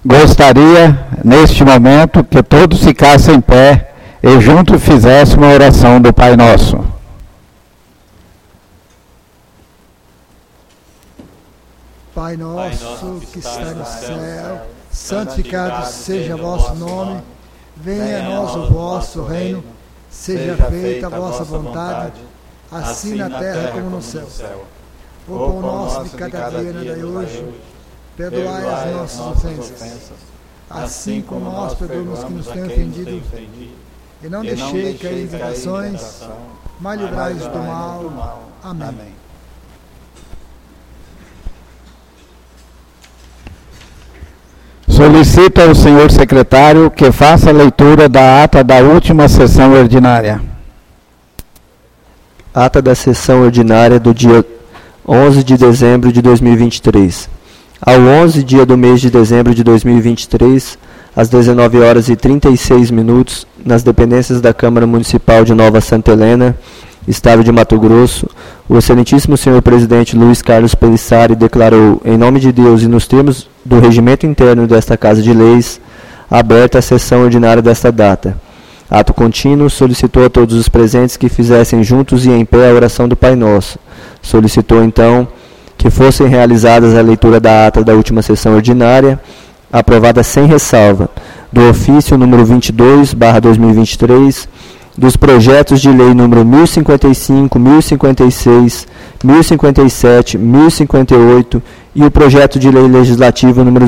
Gostaria, neste momento, que todos ficassem em pé e juntos fizéssemos a oração do Pai Nosso. Pai nosso que está no céu, santificado seja o vosso nome, venha a nós o vosso reino, seja feita a vossa vontade, assim na terra como no céu. O pão nosso de cada dia nos dai hoje, perdoai as nossas ofensas, assim como nós perdoamos que nos têm ofendido, e não deixei cair em tentações, mas livrai-nos do mal. Amém. Solicito ao senhor secretário que faça a leitura da ata da última sessão ordinária. Ata da sessão ordinária do dia 11 de dezembro de 2023. Ao 11 dia do mês de dezembro de 2023, às 19 horas e 36 minutos, nas dependências da Câmara Municipal de Nova Santa Helena, Estado de Mato Grosso, o excelentíssimo senhor presidente Luiz Carlos Pelissari declarou, em nome de Deus e nos termos do regimento interno desta Casa de Leis, aberta a sessão ordinária desta data. Ato contínuo, solicitou a todos os presentes que fizessem juntos e em pé a oração do Pai Nosso. Solicitou, então, que fossem realizadas a leitura da ata da última sessão ordinária, aprovada sem ressalva, do ofício número 22/2023, dos projetos de lei número 1055, 1056, 1057, 1058 e o projeto de lei legislativo número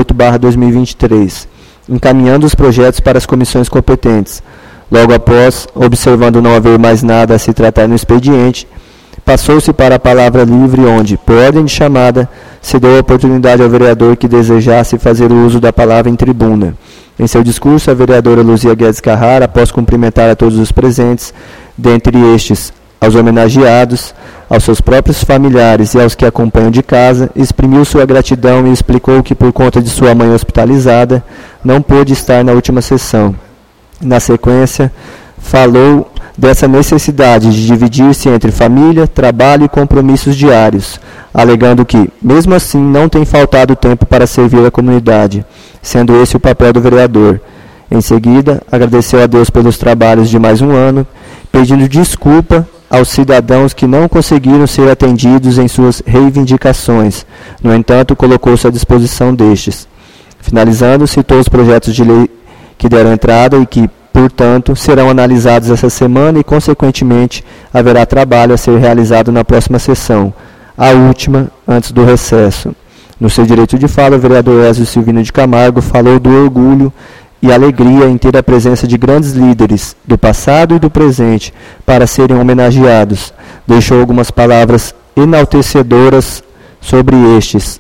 08/2023, encaminhando os projetos para as comissões competentes. Logo após, observando não haver mais nada a se tratar no expediente, passou-se para a palavra livre, onde, por ordem de chamada, se deu a oportunidade ao vereador que desejasse fazer o uso da palavra em tribuna. Em seu discurso, a vereadora Luzia Guedes Carrara, após cumprimentar a todos os presentes, dentre estes aos homenageados, aos seus próprios familiares e aos que acompanham de casa, exprimiu sua gratidão e explicou que, por conta de sua mãe hospitalizada, não pôde estar na última sessão. Na sequência, falou dessa necessidade de dividir-se entre família, trabalho e compromissos diários, alegando que, mesmo assim, não tem faltado tempo para servir a comunidade, sendo esse o papel do vereador. Em seguida, agradeceu a Deus pelos trabalhos de mais um ano, pedindo desculpa aos cidadãos que não conseguiram ser atendidos em suas reivindicações. No entanto, colocou-se à disposição destes. Finalizando, citou os projetos de lei que deram entrada e que, portanto, serão analisados essa semana e, consequentemente, haverá trabalho a ser realizado na próxima sessão, a última antes do recesso. No seu direito de fala, o vereador Ezio Silvino de Camargo falou do orgulho e alegria em ter a presença de grandes líderes do passado e do presente para serem homenageados. Deixou algumas palavras enaltecedoras sobre estes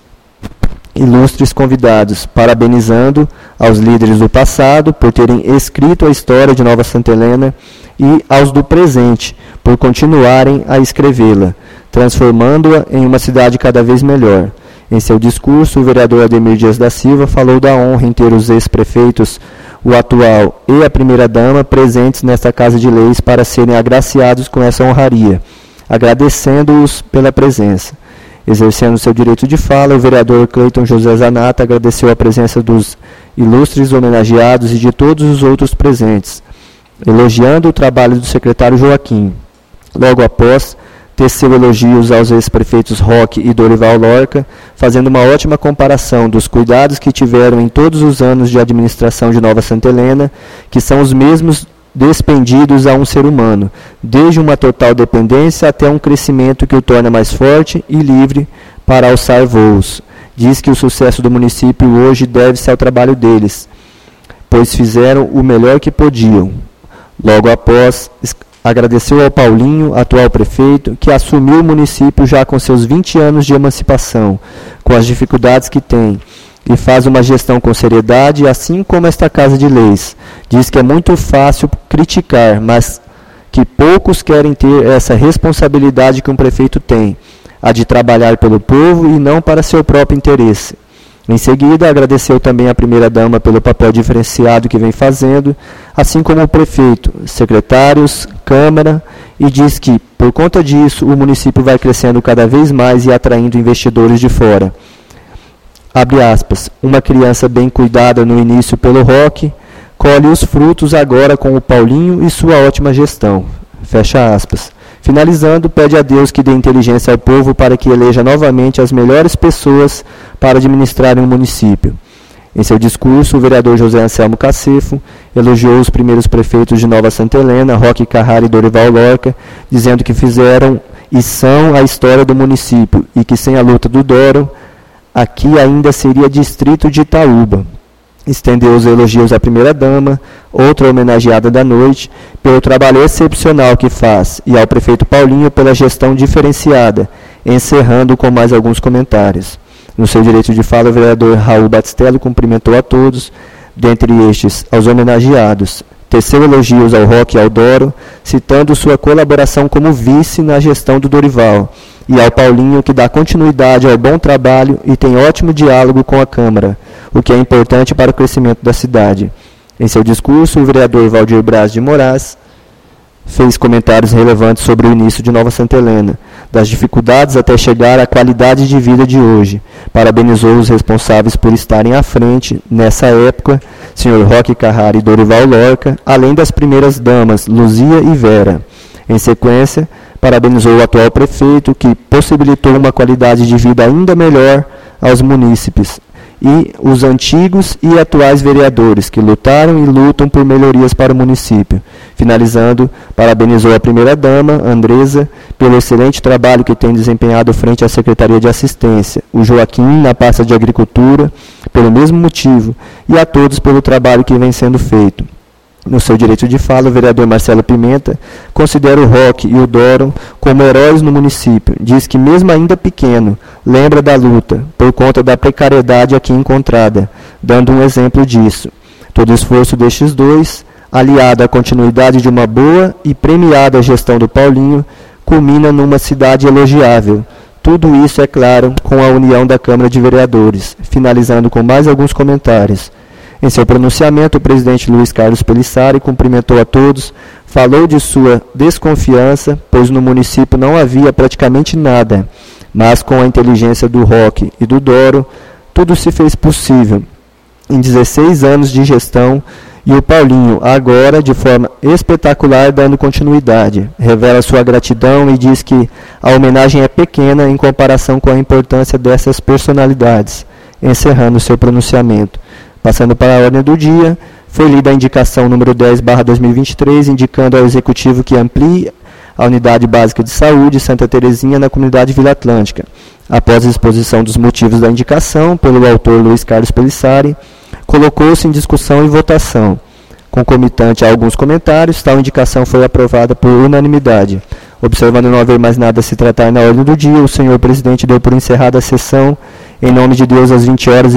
ilustres convidados, parabenizando aos líderes do passado por terem escrito a história de Nova Santa Helena e aos do presente por continuarem a escrevê-la, transformando-a em uma cidade cada vez melhor. Em seu discurso, o vereador Ademir Dias da Silva falou da honra em ter os ex-prefeitos, o atual e a primeira-dama, presentes nesta Casa de Leis para serem agraciados com essa honraria, agradecendo-os pela presença. Exercendo seu direito de fala, o vereador Cleiton José Zanata agradeceu a presença dos ilustres homenageados e de todos os outros presentes, elogiando o trabalho do secretário Joaquim. Logo após, teceu elogios aos ex-prefeitos Roque e Dorival Lorca, fazendo uma ótima comparação dos cuidados que tiveram em todos os anos de administração de Nova Santa Helena, que são os mesmos despendidos a um ser humano, desde uma total dependência até um crescimento que o torna mais forte e livre para alçar voos. Diz que o sucesso do município hoje deve-se ao trabalho deles, pois fizeram o melhor que podiam. Logo após, agradeceu ao Paulinho, atual prefeito, que assumiu o município já com seus 20 anos de emancipação, com as dificuldades que tem, e faz uma gestão com seriedade, assim como esta Casa de Leis. Diz que é muito fácil criticar, mas que poucos querem ter essa responsabilidade que um prefeito tem, a de trabalhar pelo povo e não para seu próprio interesse. Em seguida, agradeceu também à primeira-dama pelo papel diferenciado que vem fazendo, assim como o prefeito, secretários, Câmara, e diz que, por conta disso, o município vai crescendo cada vez mais e atraindo investidores de fora. abre aspas, uma criança bem cuidada no início pelo Roque, colhe os frutos agora com o Paulinho e sua ótima gestão, fecha aspas. Finalizando, pede a Deus que dê inteligência ao povo para que eleja novamente as melhores pessoas para administrarem o município. Em seu discurso, o vereador José Anselmo Cacefo elogiou os primeiros prefeitos de Nova Santa Helena, Roque Carrara e Dorival Lorca, dizendo que fizeram e são a história do município e que sem a luta do Doro, aqui ainda seria distrito de Itaúba. Estendeu os elogios à primeira-dama, outra homenageada da noite, pelo trabalho excepcional que faz, e ao prefeito Paulinho pela gestão diferenciada, encerrando com mais alguns comentários. No seu direito de fala, o vereador Raul Batistello cumprimentou a todos, dentre estes aos homenageados. Teceu elogios ao Roque e ao Doro, citando sua colaboração como vice na gestão do Dorival, e ao Paulinho, que dá continuidade ao bom trabalho e tem ótimo diálogo com a Câmara, o que é importante para o crescimento da cidade. Em seu discurso, o vereador Valdir Braz de Moraes fez comentários relevantes sobre o início de Nova Santa Helena, das dificuldades até chegar à qualidade de vida de hoje. Parabenizou os responsáveis por estarem à frente, nessa época, Sr. Roque Carrara e Dorival Lorca, além das primeiras damas, Luzia e Vera. Em sequência, parabenizou o atual prefeito, que possibilitou uma qualidade de vida ainda melhor aos munícipes, e os antigos e atuais vereadores, que lutaram e lutam por melhorias para o município. Finalizando, parabenizou a primeira-dama, Andresa, pelo excelente trabalho que tem desempenhado frente à Secretaria de Assistência, o Joaquim, na pasta de Agricultura, pelo mesmo motivo, e a todos pelo trabalho que vem sendo feito. No seu direito de fala, o vereador Marcelo Pimenta considera o Roque e o Doro como heróis no município. Diz que, mesmo ainda pequeno, lembra da luta, por conta da precariedade aqui encontrada, dando um exemplo disso. Todo o esforço destes dois, aliado à continuidade de uma boa e premiada gestão do Paulinho, culmina numa cidade elogiável. Tudo isso, é claro, com a união da Câmara de Vereadores. Finalizando com mais alguns comentários. Em seu pronunciamento, o presidente Luiz Carlos Pelissari cumprimentou a todos, falou de sua desconfiança, pois no município não havia praticamente nada, mas com a inteligência do Roque e do Doro, tudo se fez possível. Em 16 anos de gestão, e o Paulinho, agora, de forma espetacular, dando continuidade. Revela sua gratidão e diz que a homenagem é pequena em comparação com a importância dessas personalidades, encerrando seu pronunciamento. Passando para a ordem do dia, foi lida a indicação número 10/2023, indicando ao Executivo que amplie a Unidade Básica de Saúde Santa Terezinha na comunidade Vila Atlântica. Após a exposição dos motivos da indicação, pelo autor Luiz Carlos Pelissari, colocou-se em discussão e votação. Concomitante a alguns comentários, tal indicação foi aprovada por unanimidade. Observando não haver mais nada a se tratar na ordem do dia, o senhor presidente deu por encerrada a sessão, em nome de Deus, às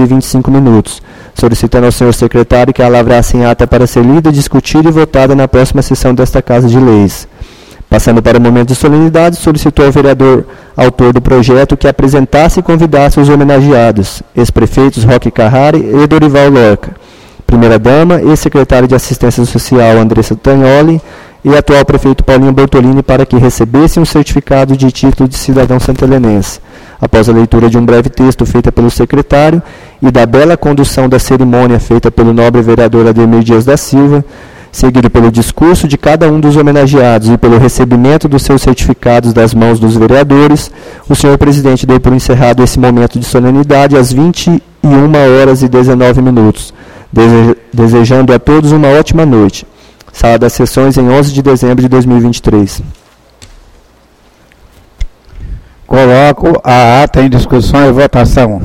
20h25, solicitando ao senhor secretário que a lavrasse em ata para ser lida, discutida e votada na próxima sessão desta Casa de Leis. Passando para o momento de solenidade, solicitou ao vereador autor do projeto que apresentasse e convidasse os homenageados, ex-prefeitos Roque Carrara e Dorival Lorca, primeira-dama e secretária de Assistência Social Andressa Tagnoli e atual prefeito Paulinho Bortolini para que recebessem um certificado de título de cidadão santelenense. Após a leitura de um breve texto feita pelo secretário e da bela condução da cerimônia feita pelo nobre vereador Ademir Dias da Silva, seguido pelo discurso de cada um dos homenageados e pelo recebimento dos seus certificados das mãos dos vereadores, o senhor presidente deu por encerrado esse momento de solenidade às 21h19, desejando a todos uma ótima noite. Sala das Sessões em 11 de dezembro de 2023. Coloco a ata em discussão e votação.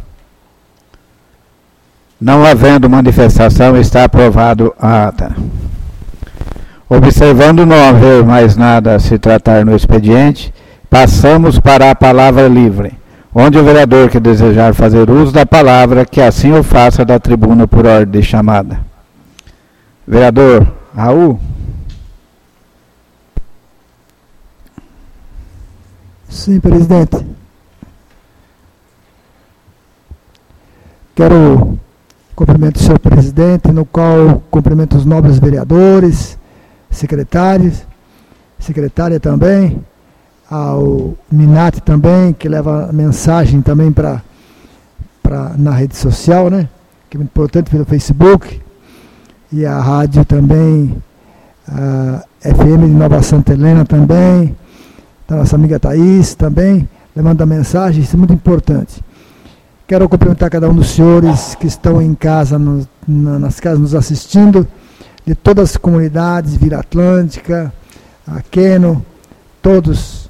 Não havendo manifestação, está aprovado a ata. Observando não haver mais nada a se tratar no expediente, passamos para a palavra livre, onde o vereador que desejar fazer uso da palavra, que assim o faça da tribuna por ordem de chamada. Vereador Raul. Sim, presidente. Quero cumprimentar o senhor presidente, no qual cumprimento os nobres vereadores, secretária também, ao Minati também, que leva a mensagem também para na rede social, né? Que é muito importante, pelo Facebook. E a rádio também, a FM de Nova Santa Helena também, da nossa amiga Thaís também, levando a mensagem, isso é muito importante. Quero cumprimentar cada um dos senhores que estão em casa, nas casas nos assistindo, de todas as comunidades, Vila Atlântica, a Queno, todos.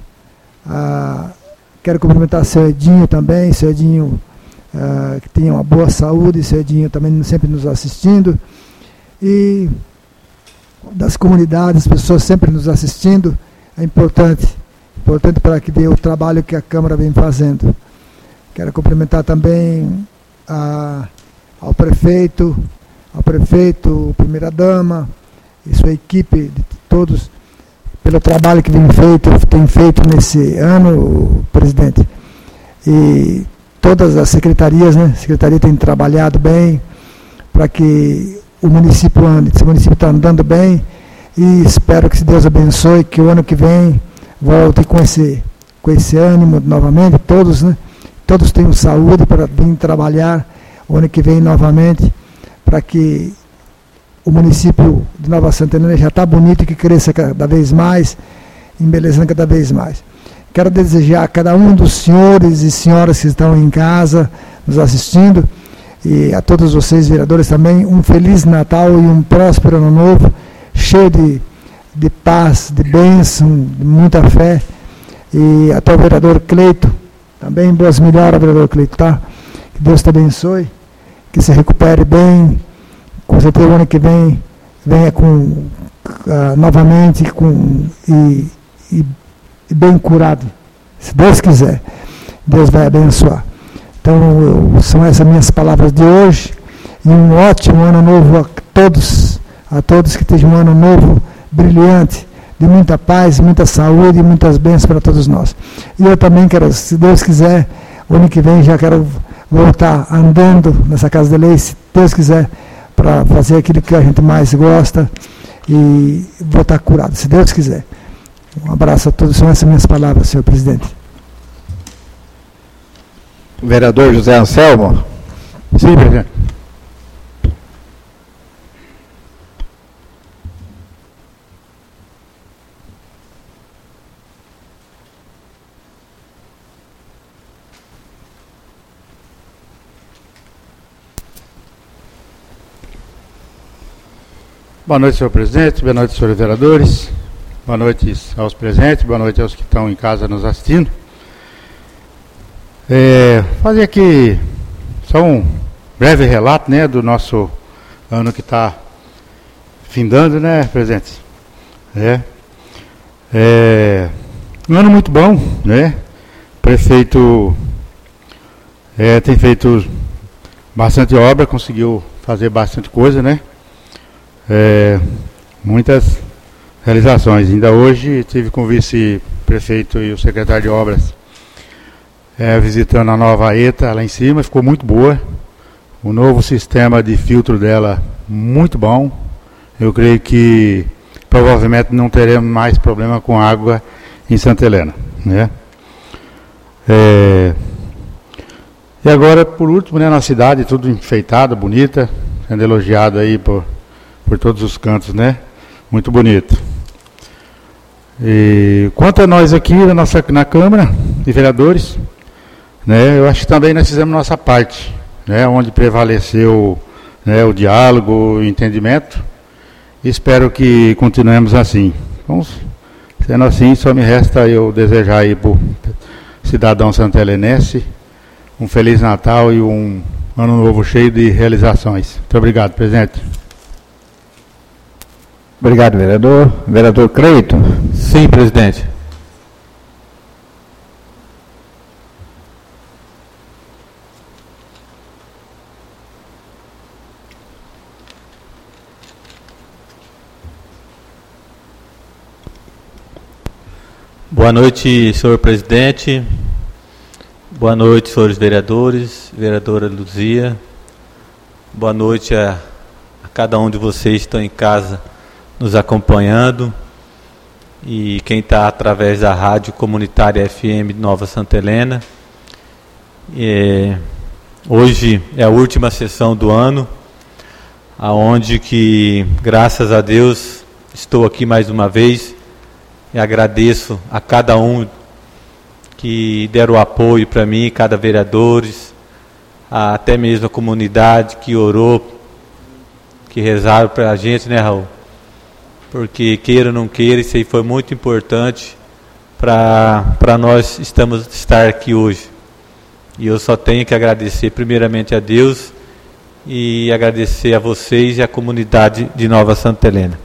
Quero cumprimentar o seu Edinho também, seu Edinho que tenha uma boa saúde, seu Edinho também sempre nos assistindo. E das comunidades, as pessoas sempre nos assistindo, é importante para que dê o trabalho que a Câmara vem fazendo. Quero cumprimentar também ao prefeito, primeira-dama e sua equipe, de todos, pelo trabalho que tem feito nesse ano, presidente. E todas as secretarias, né? A secretaria tem trabalhado bem para que o município ande. Esse município está andando bem e espero que, se Deus abençoe, que o ano que vem volte com esse ânimo novamente, todos, né? Todos tenham saúde para vir trabalhar o ano que vem novamente, para que o município de Nova Santa Helena já está bonito e que cresça cada vez mais, embelezando cada vez mais. Quero desejar a cada um dos senhores e senhoras que estão em casa, nos assistindo, e a todos vocês, vereadores, também, um Feliz Natal e um próspero Ano Novo, cheio de paz, de bênção, de muita fé. E até o vereador Cleito, também boas melhoras, vereador Cleito, tá? Que Deus te abençoe, que se recupere bem, com certeza o ano que vem venha novamente e bem curado, se Deus quiser. Deus vai abençoar. Então, são essas minhas palavras de hoje, e um ótimo ano novo a todos que tenham um ano novo brilhante, de muita paz, muita saúde e muitas bênçãos para todos nós. E eu também quero, se Deus quiser, o ano que vem já quero voltar andando nessa Casa de Lei, se Deus quiser, para fazer aquilo que a gente mais gosta e voltar curado, se Deus quiser. Um abraço a todos, são essas minhas palavras, senhor presidente. Vereador José Anselmo. Sim, presidente. Boa noite, senhor presidente, boa noite, senhores vereadores, boa noite aos presentes, boa noite aos que estão em casa nos assistindo. Fazer aqui só um breve relato, né, do nosso ano que está findando, né, presidente? Um ano muito bom, né? O prefeito tem feito bastante obra, conseguiu fazer bastante coisa, né? Muitas realizações. Ainda hoje estive com o vice-prefeito e o secretário de obras visitando a nova ETA lá em cima, ficou muito boa. O novo sistema de filtro dela, muito bom. Eu creio que provavelmente não teremos mais problema com água em Santa Helena, né? E agora, por último, né, na cidade, tudo enfeitado, bonita, sendo elogiado aí por todos os cantos, né? Muito bonito. E quanto a nós aqui na Câmara de Vereadores, né, eu acho que também nós fizemos nossa parte, né, onde prevaleceu, né, o diálogo, o entendimento. Espero que continuemos assim. Então, sendo assim, só me resta eu desejar aí para o cidadão santelenense um Feliz Natal e um Ano Novo cheio de realizações. Muito obrigado, presidente. Obrigado, vereador. Vereador Cleito. Sim, presidente. Boa noite, senhor presidente. Boa noite, senhores vereadores, vereadora Luzia. Boa noite a cada um de vocês que estão em casa nos acompanhando, e quem está através da Rádio Comunitária FM de Nova Santa Helena. Hoje é a última sessão do ano, aonde que, graças a Deus, estou aqui mais uma vez e agradeço a cada um que deram apoio para mim, cada vereadores, até mesmo a comunidade que orou, que rezaram para a gente, né, Raul? Porque queira ou não queira, isso aí foi muito importante para nós estar aqui hoje. E eu só tenho que agradecer primeiramente a Deus e agradecer a vocês e a comunidade de Nova Santa Helena.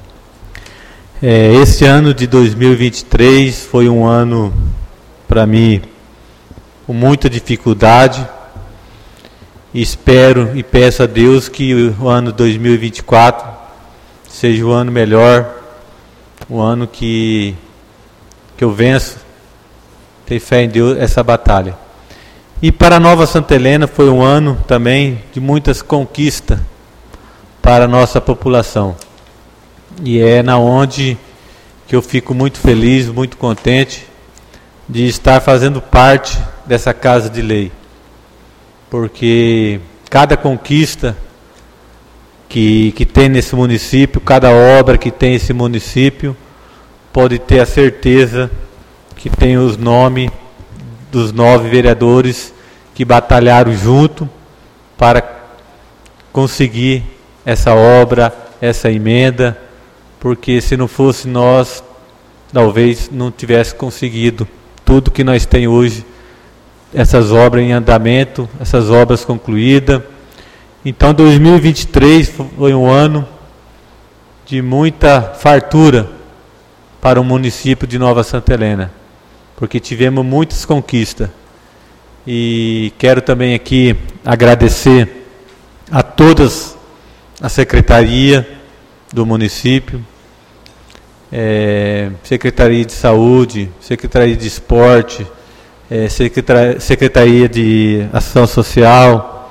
Esse ano de 2023 foi um ano, para mim, com muita dificuldade. Espero e peço a Deus que o ano 2024 seja o ano melhor, o ano que eu venço, tenho fé em Deus, essa batalha. E para Nova Santa Helena foi um ano também de muitas conquistas para a nossa população. E é na onde que eu fico muito feliz, muito contente de estar fazendo parte dessa Casa de Lei. Porque cada conquista que tem nesse município, cada obra que tem esse município, pode ter a certeza que tem os nomes dos 9 vereadores que batalharam junto para conseguir essa obra, essa emenda, porque se não fosse nós, talvez não tivesse conseguido tudo que nós temos hoje, essas obras em andamento, essas obras concluídas. Então 2023 foi um ano de muita fartura para o município de Nova Santa Helena, porque tivemos muitas conquistas. E quero também aqui agradecer a todas a secretaria do município, Secretaria de Saúde, Secretaria de Esporte, Secretaria de Ação Social,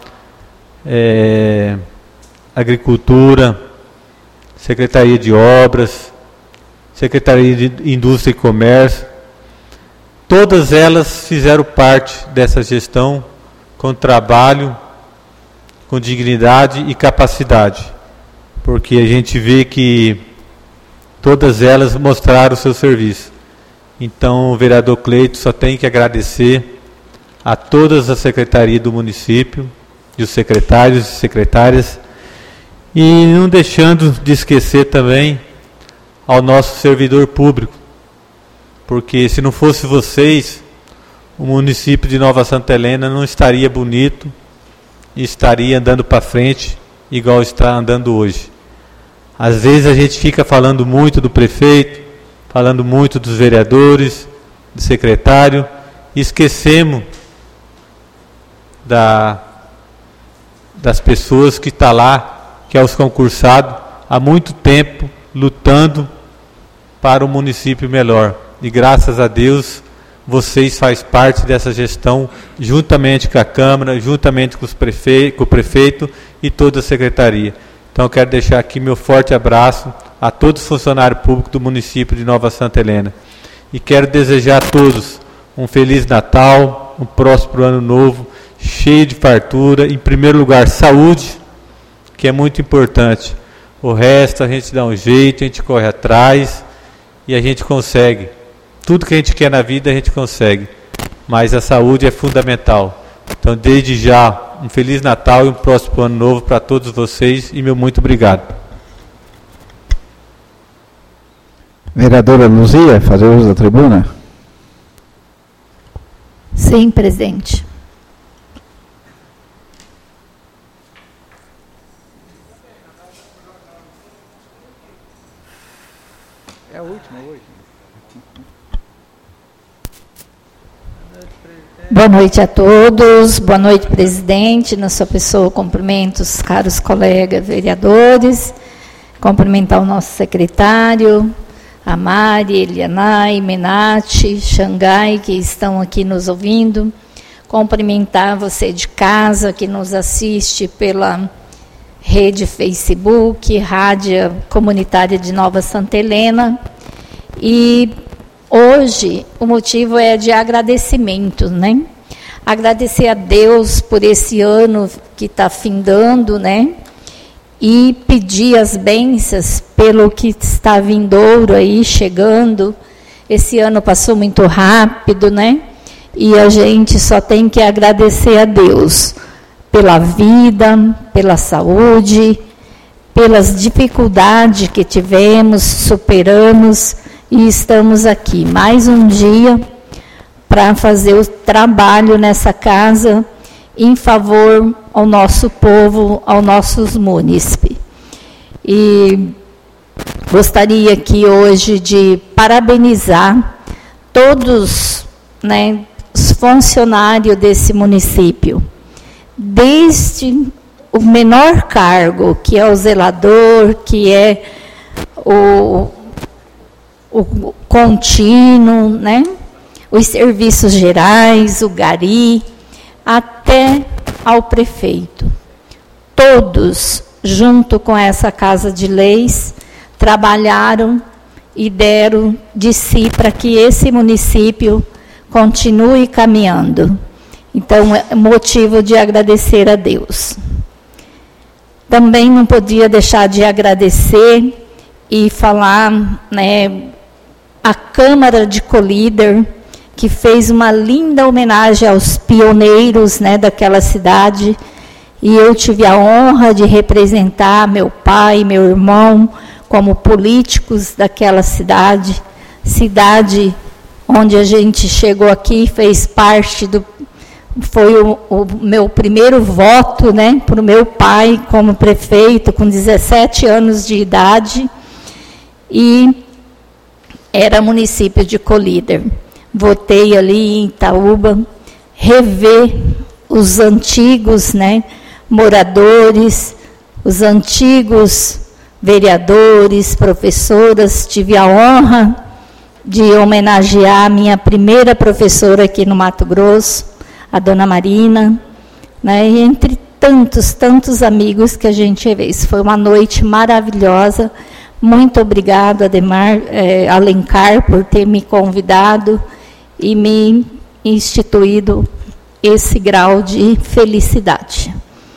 Agricultura, Secretaria de Obras, Secretaria de Indústria e Comércio. Todas elas fizeram parte dessa gestão com trabalho, com dignidade e capacidade, porque a gente vê que todas elas mostraram o seu serviço. Então o vereador Cleito só tem que agradecer a todas as secretarias do município, e os secretários e secretárias, e não deixando de esquecer também ao nosso servidor público, porque se não fosse vocês, o município de Nova Santa Helena não estaria bonito e estaria andando para frente igual está andando hoje. Às vezes a gente fica falando muito do prefeito, falando muito dos vereadores, do secretário, e esquecemos das pessoas que estão lá, que é os concursados, há muito tempo lutando para um município melhor. E graças a Deus, vocês fazem parte dessa gestão, juntamente com a Câmara, juntamente com o prefeito e toda a secretaria. Então eu quero deixar aqui meu forte abraço a todos os funcionários públicos do município de Nova Santa Helena. E quero desejar a todos um Feliz Natal, um próspero Ano Novo, cheio de fartura. Em primeiro lugar, saúde, que é muito importante. O resto a gente dá um jeito, a gente corre atrás e a gente consegue. Tudo que a gente quer na vida a gente consegue, mas a saúde é fundamental. Então, desde já, um Feliz Natal e um próximo Ano Novo para todos vocês e meu muito obrigado. Vereadora Luzia, fazer uso da tribuna? Sim, presidente. É a última hoje. Boa noite a todos, boa noite, presidente. Na sua pessoa, cumprimento os caros colegas vereadores, cumprimentar o nosso secretário, a Mari, Elianai, Menati, Xangai, que estão aqui nos ouvindo, cumprimentar você de casa, que nos assiste pela rede Facebook, Rádio Comunitária de Nova Santa Helena, e hoje o motivo é de agradecimento, né? agradecer a Deus por esse ano que está findando, né? E pedir as bênçãos pelo que está vindouro aí, chegando. Esse ano passou muito rápido, né? E a gente só tem que agradecer a Deus pela vida, pela saúde, pelas dificuldades que tivemos, superamos e estamos aqui. Mais um dia para fazer o trabalho nessa casa em favor ao nosso povo, aos nossos munícipes. E gostaria aqui hoje de parabenizar todos, né, os funcionários desse município, desde o menor cargo, que é o zelador, que é o contínuo, né, os serviços gerais, o gari, até ao prefeito. Todos, junto com essa Casa de Leis, trabalharam e deram de si para que esse município continue caminhando. Então, é motivo de agradecer a Deus. Também não podia deixar de agradecer e falar, né, a Câmara de Colíder, que fez uma linda homenagem aos pioneiros, né, daquela cidade, e eu tive a honra de representar meu pai e meu irmão como políticos daquela cidade onde a gente chegou aqui, fez parte do... Foi o meu primeiro voto, né, para o meu pai como prefeito, com 17 anos de idade, e era município de Colíder. Votei ali em Itaúba, rever os antigos, né, moradores, os antigos vereadores, professoras. Tive a honra de homenagear a minha primeira professora aqui no Mato Grosso, a dona Marina, né, e entre tantos amigos que a gente fez. Foi uma noite maravilhosa. Muito obrigado, Alencar, por ter me convidado e me instituído esse grau de felicidade.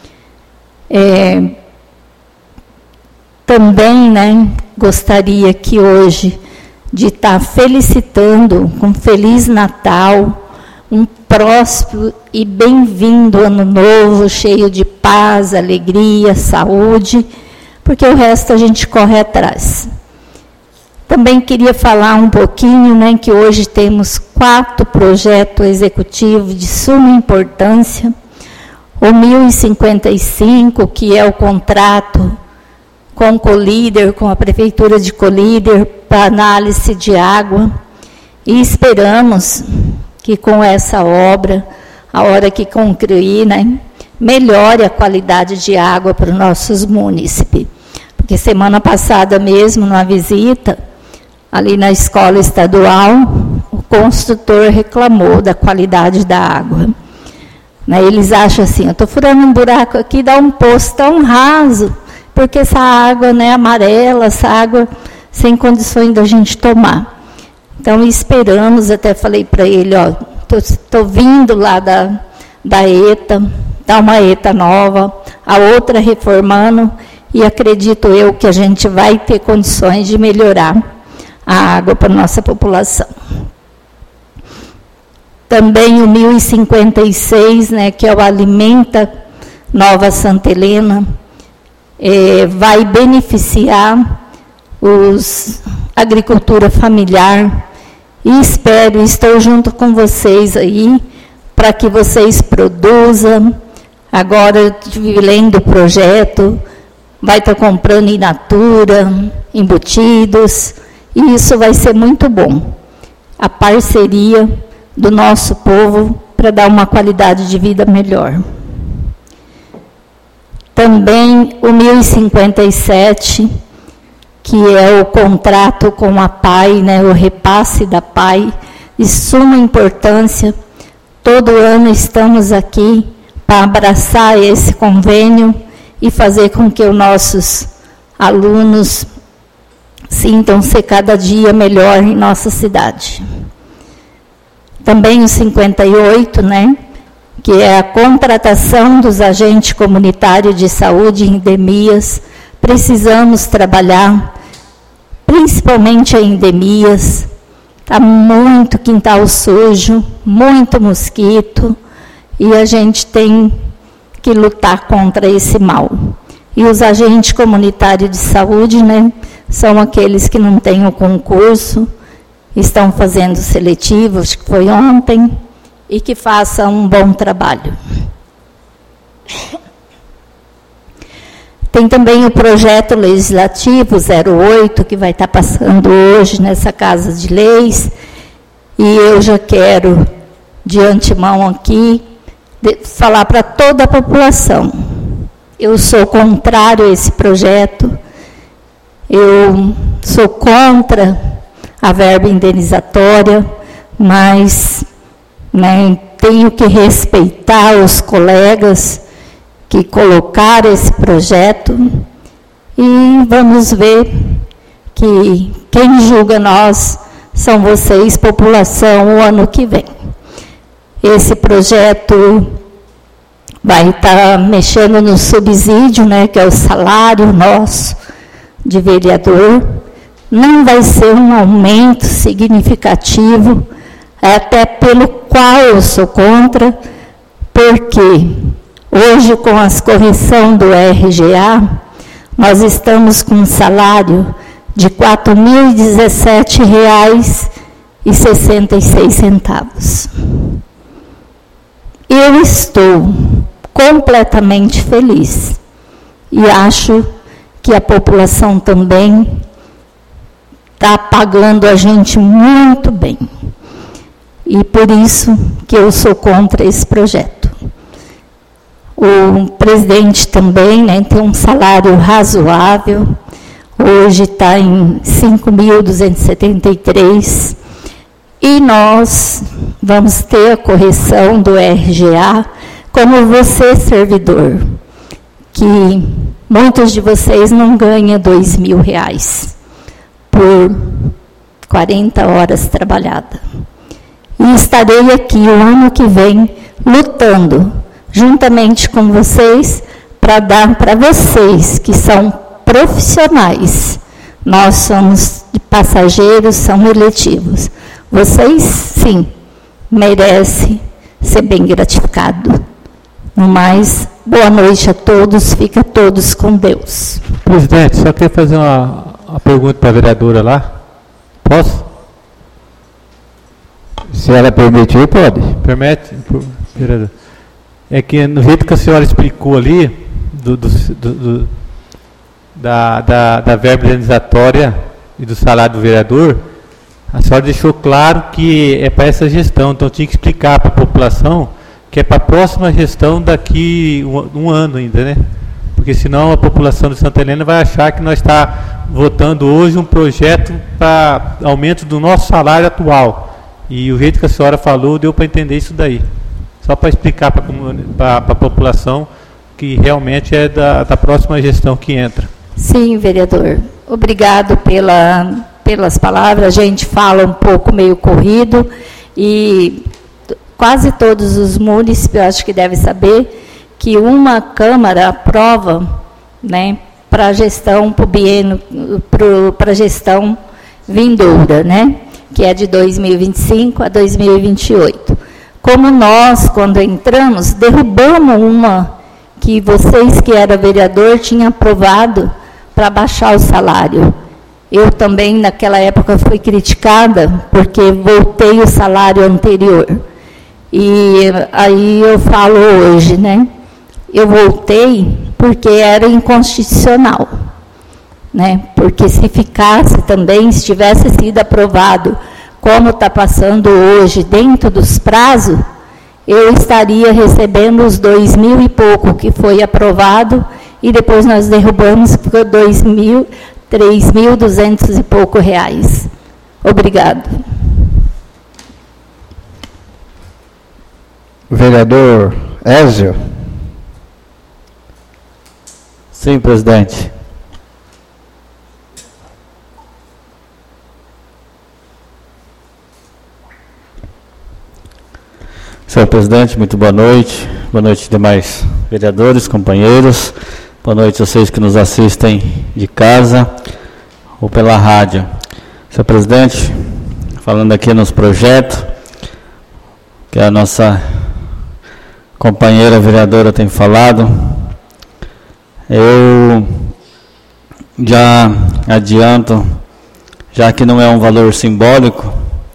Também, né, gostaria que hoje de estar felicitando com Feliz Natal, um próspero e bem-vindo ano novo, cheio de paz, alegria, saúde, porque o resto a gente corre atrás. Também queria falar um pouquinho, né, que hoje temos 4 projetos executivos de suma importância. O 1055, que é o contrato com Colíder, com a Prefeitura de Colíder, para análise de água. E esperamos que com essa obra, a hora que concluir, né, melhore a qualidade de água para os nossos munícipes. Porque semana passada mesmo, numa visita, ali na escola estadual, o construtor reclamou da qualidade da água. Né, eles acham assim, eu estou furando um buraco aqui, dá um poço tão raso, porque essa água, né, amarela, essa água sem condições da gente tomar. Então, esperamos, até falei para ele, estou vindo lá da ETA, dá uma ETA nova, a outra reformando, e acredito eu que a gente vai ter condições de melhorar a água para a nossa população. Também o 1056, né, que é o Alimenta Nova Santa Helena, vai beneficiar a agricultura familiar, e estou junto com vocês aí, para que vocês produzam. Agora, lendo o projeto, vai estar comprando in natura, embutidos, e isso vai ser muito bom. A parceria do nosso povo para dar uma qualidade de vida melhor. Também o 1057, que é o contrato com a PAI, né, o repasse da PAI, de suma importância. Todo ano estamos aqui para abraçar esse convênio e fazer com que os nossos alunos sintam-se cada dia melhor em nossa cidade. Também o 58, né, que é a contratação dos agentes comunitários de saúde em endemias. Precisamos trabalhar, principalmente em endemias. Está muito quintal sujo, muito mosquito, e a gente tem que lutar contra esse mal. E os agentes comunitários de saúde, né, são aqueles que não têm o concurso, estão fazendo seletivo, acho que foi ontem, e que façam um bom trabalho. Tem também o projeto legislativo 08, que vai estar passando hoje nessa Casa de Leis, e eu já quero, de antemão aqui, falar para toda a população. Eu sou contrário a esse projeto, eu sou contra a verba indenizatória, mas, né, tenho que respeitar os colegas que colocaram esse projeto, e vamos ver que quem julga nós são vocês, população, o ano que vem. Esse projeto vai estar mexendo no subsídio, né, que é o salário nosso de vereador. Não vai ser um aumento significativo, até pelo qual eu sou contra, porque hoje, com as correções do RGA, nós estamos com um salário de R$ 4.017,66. Eu estou completamente feliz e acho que a população também está pagando a gente muito bem. E por isso que eu sou contra esse projeto. O presidente também, né, tem um salário razoável, hoje está em 5.273, e nós vamos ter a correção do RGA, como você, servidor, que muitos de vocês não ganham R$2.000 por 40 horas trabalhadas. E estarei aqui o ano que vem lutando, juntamente com vocês, para dar para vocês, que são profissionais. Nós somos de passageiros, são eletivos. Vocês, sim, merecem ser bem gratificados. No mais, boa noite a todos, fica todos com Deus. Presidente, só queria fazer uma pergunta para a vereadora lá. Posso? Se ela permitir, pode. Permite, vereador? É que no jeito que a senhora explicou ali, da verba indenizatória e do salário do vereador, a senhora deixou claro que é para essa gestão, então tinha que explicar para a população que é para a próxima gestão daqui um ano ainda, né? Porque senão a população de Santa Helena vai achar que nós está votando hoje um projeto para aumento do nosso salário atual. E o jeito que a senhora falou, deu para entender isso daí. Só para explicar para a população que realmente é da próxima gestão que entra. Sim, vereador. Obrigado pelas palavras. A gente fala um pouco meio corrido e quase todos os munícipes, acho que devem saber, que uma Câmara aprova, né, para a gestão, para a gestão vindoura, né, que é de 2025 a 2028. Como nós, quando entramos, derrubamos uma que vocês, que era vereador, tinham aprovado para baixar o salário. Eu também, naquela época, fui criticada, porque voltei o salário anterior. E aí eu falo hoje, né? Eu voltei porque era inconstitucional, né? Porque se ficasse também, se tivesse sido aprovado, como está passando hoje, dentro dos prazos, eu estaria recebendo os 2.000 e pouco que foi aprovado, e depois nós derrubamos, ficou 3.200 e pouco reais. Obrigado. Vereador Ézio. Sim, presidente. Senhor presidente, muito boa noite. Boa noite, demais vereadores, companheiros. Boa noite a vocês que nos assistem de casa ou pela rádio. Senhor presidente, falando aqui nos projetos, que a nossa companheira vereadora tem falado, eu já adianto, já que não é um valor simbólico,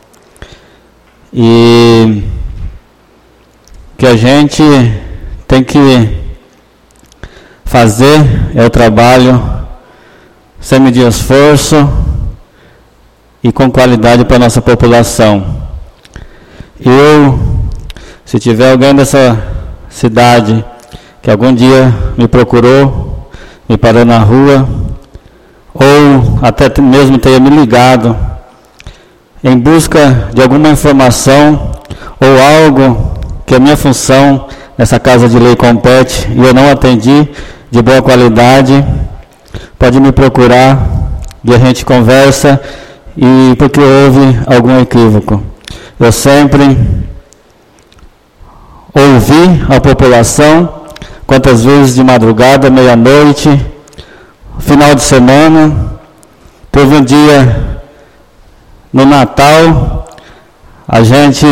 e que a gente tem que fazer é o trabalho sem medir esforço e com qualidade para a nossa população. Se tiver alguém dessa cidade que algum dia me procurou, me parou na rua, ou até mesmo tenha me ligado em busca de alguma informação ou algo que a minha função nessa Casa de Lei compete e eu não atendi de boa qualidade, pode me procurar e a gente conversa, e porque houve algum equívoco. Eu sempre ouvi a população, quantas vezes de madrugada, meia-noite, final de semana. Teve um dia no Natal, a gente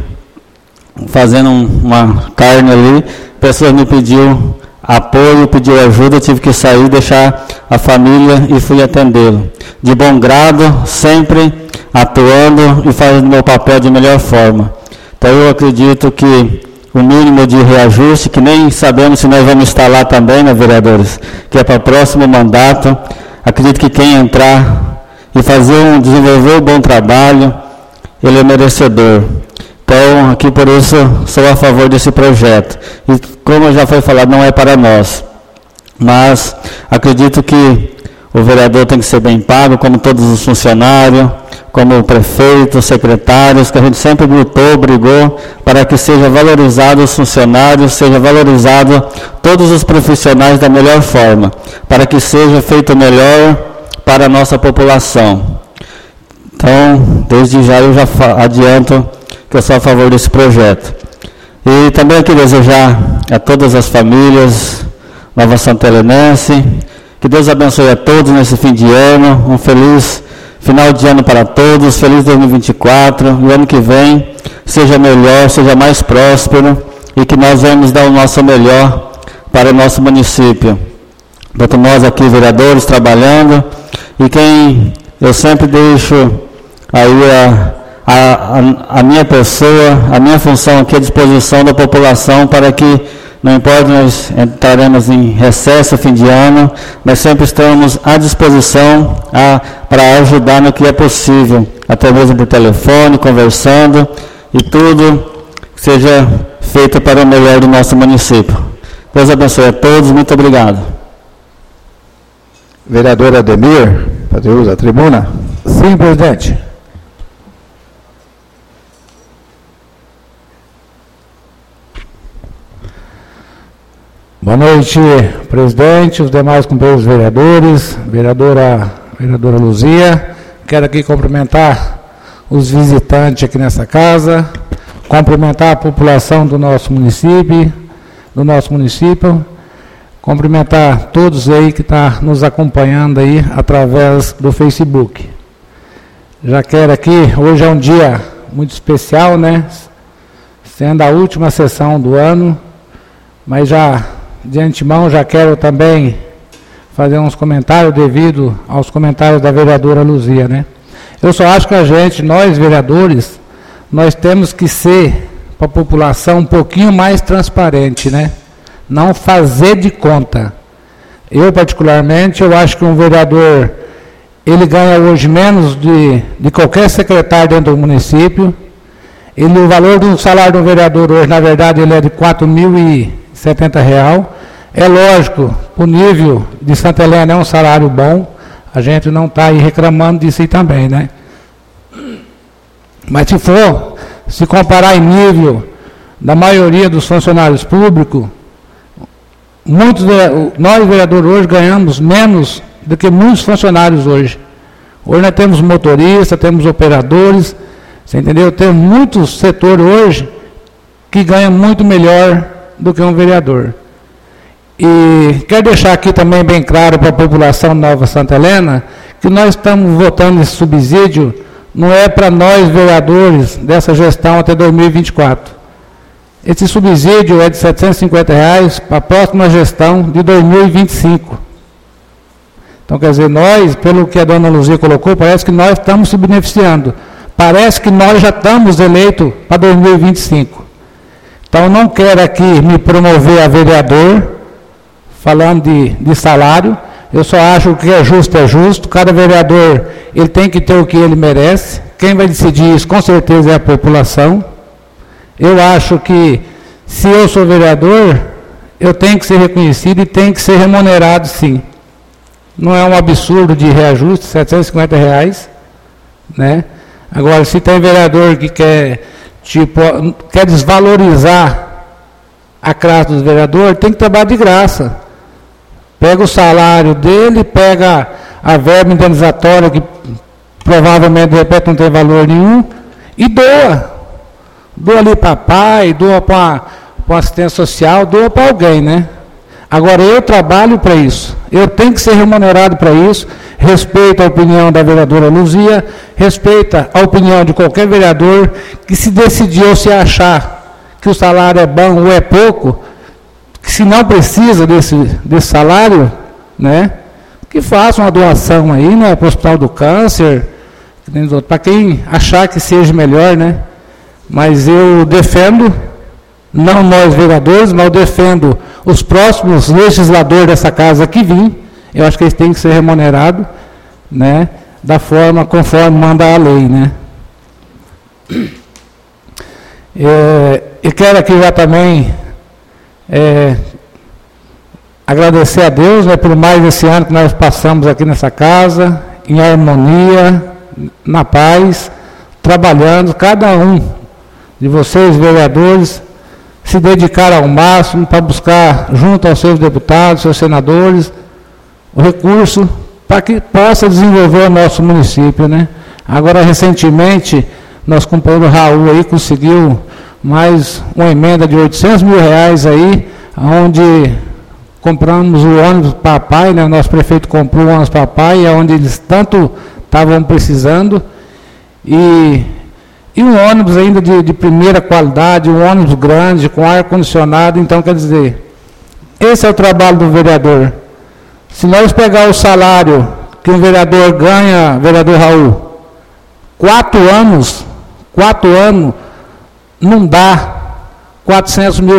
fazendo uma carne ali, pessoas me pediu apoio, pediu ajuda, eu tive que sair, deixar a família e fui atendê-lo. De bom grado, sempre atuando e fazendo meu papel de melhor forma. Então eu acredito que o mínimo de reajuste, que nem sabemos se nós vamos instalar também, né, vereadores, que é para o próximo mandato, acredito que quem entrar e desenvolver um bom trabalho, ele é merecedor. Então, aqui por isso, sou a favor desse projeto. E como já foi falado, não é para nós. Mas acredito que o vereador tem que ser bem pago, como todos os funcionários, como o prefeito, os secretários, que a gente sempre lutou, brigou, para que seja valorizado os funcionários, seja valorizado todos os profissionais da melhor forma, para que seja feito melhor para a nossa população. Então, desde já eu já adianto que eu sou a favor desse projeto. E também eu queria desejar a todas as famílias Nova Santa Helenense, que Deus abençoe a todos nesse fim de ano, um feliz final de ano para todos, feliz 2024, e o ano que vem seja melhor, seja mais próspero, e que nós vamos dar o nosso melhor para o nosso município. Tanto nós aqui, vereadores, trabalhando, e quem eu sempre deixo aí a minha pessoa, a minha função aqui à disposição da população, para que, não importa, nós entraremos em recesso, fim de ano, mas sempre estamos à disposição para ajudar no que é possível, até mesmo por telefone, conversando, e tudo seja feito para o melhor do nosso município. Deus abençoe a todos, muito obrigado. Vereador Ademir, fazer uso da tribuna. Sim, presidente. Boa noite, presidente, os demais companheiros vereadores, vereadora Luzia. Quero aqui cumprimentar os visitantes aqui nessa casa, cumprimentar a população do nosso município, cumprimentar todos aí que estão nos acompanhando aí através do Facebook. Já quero aqui, hoje é um dia muito especial, né? Sendo a última sessão do ano, mas já de antemão já quero também fazer uns comentários devido aos comentários da vereadora Luzia, né? Eu só acho que nós vereadores, nós temos que ser para a população um pouquinho mais transparente, né? Não fazer de conta. Eu particularmente, eu acho que um vereador, ele ganha hoje menos de qualquer secretário dentro do município. O valor do salário do vereador hoje, na verdade, ele é de R$4.070. É lógico, o nível de Santa Helena é um salário bom, a gente não está aí reclamando disso aí também, né? Mas se comparar em nível da maioria dos funcionários públicos, nós vereadores hoje ganhamos menos do que muitos funcionários hoje. Hoje nós temos motoristas, temos operadores, você entendeu? Temos muitos setores hoje que ganha muito melhor do que um vereador. E quero deixar aqui também bem claro para a população de Nova Santa Helena que nós estamos votando esse subsídio, não é para nós vereadores dessa gestão até 2024. Esse subsídio é de R$ 750 para a próxima gestão de 2025. Então, quer dizer, nós, pelo que a dona Luzia colocou, parece que nós estamos se beneficiando. Parece que nós já estamos eleitos para 2025. Então, não quero aqui me promover a vereador, falando de salário. Eu só acho que é justo. Cada vereador, ele tem que ter o que ele merece. Quem vai decidir isso, com certeza, é a população. Eu acho que, se eu sou vereador, eu tenho que ser reconhecido e tenho que ser remunerado, sim. Não é um absurdo de reajuste, R$ 750, né? Agora, se tem vereador que quer desvalorizar a classe dos vereadores, tem que trabalhar de graça. Pega o salário dele, pega a verba indenizatória, que provavelmente, de repente, não tem valor nenhum, e doa. Doa ali para pai, doa para assistência social, doa para alguém, né? Agora, eu trabalho para isso. Eu tenho que ser remunerado para isso. Respeito a opinião da vereadora Luzia, respeita a opinião de qualquer vereador que se decidir ou se achar que o salário é bom ou é pouco, que se não precisa desse salário, né, que faça uma doação aí, né, para o Hospital do Câncer, para quem achar que seja melhor, né? Mas eu defendo, não nós vereadores, mas eu defendo os próximos legisladores dessa casa que vêm. Eu acho que eles têm que ser remunerados, né, da forma conforme manda a lei, né. Eu quero aqui já também agradecer a Deus, né, por mais esse ano que nós passamos aqui nessa casa, em harmonia, na paz, trabalhando, cada um de vocês, vereadores, se dedicar ao máximo para buscar, junto aos seus deputados, seus senadores, o recurso para que possa desenvolver o nosso município, né? Agora, recentemente, nosso companheiro Raul aí conseguiu mais uma emenda de R$800 mil aí, onde compramos o ônibus papai, né? O nosso prefeito comprou o ônibus papai, onde eles tanto estavam precisando, e um ônibus ainda de primeira qualidade, um ônibus grande, com ar-condicionado. Então, quer dizer, esse é o trabalho do vereador. Se nós pegar o salário que um vereador ganha, vereador Raul, 4 anos, não dá R$400 mil.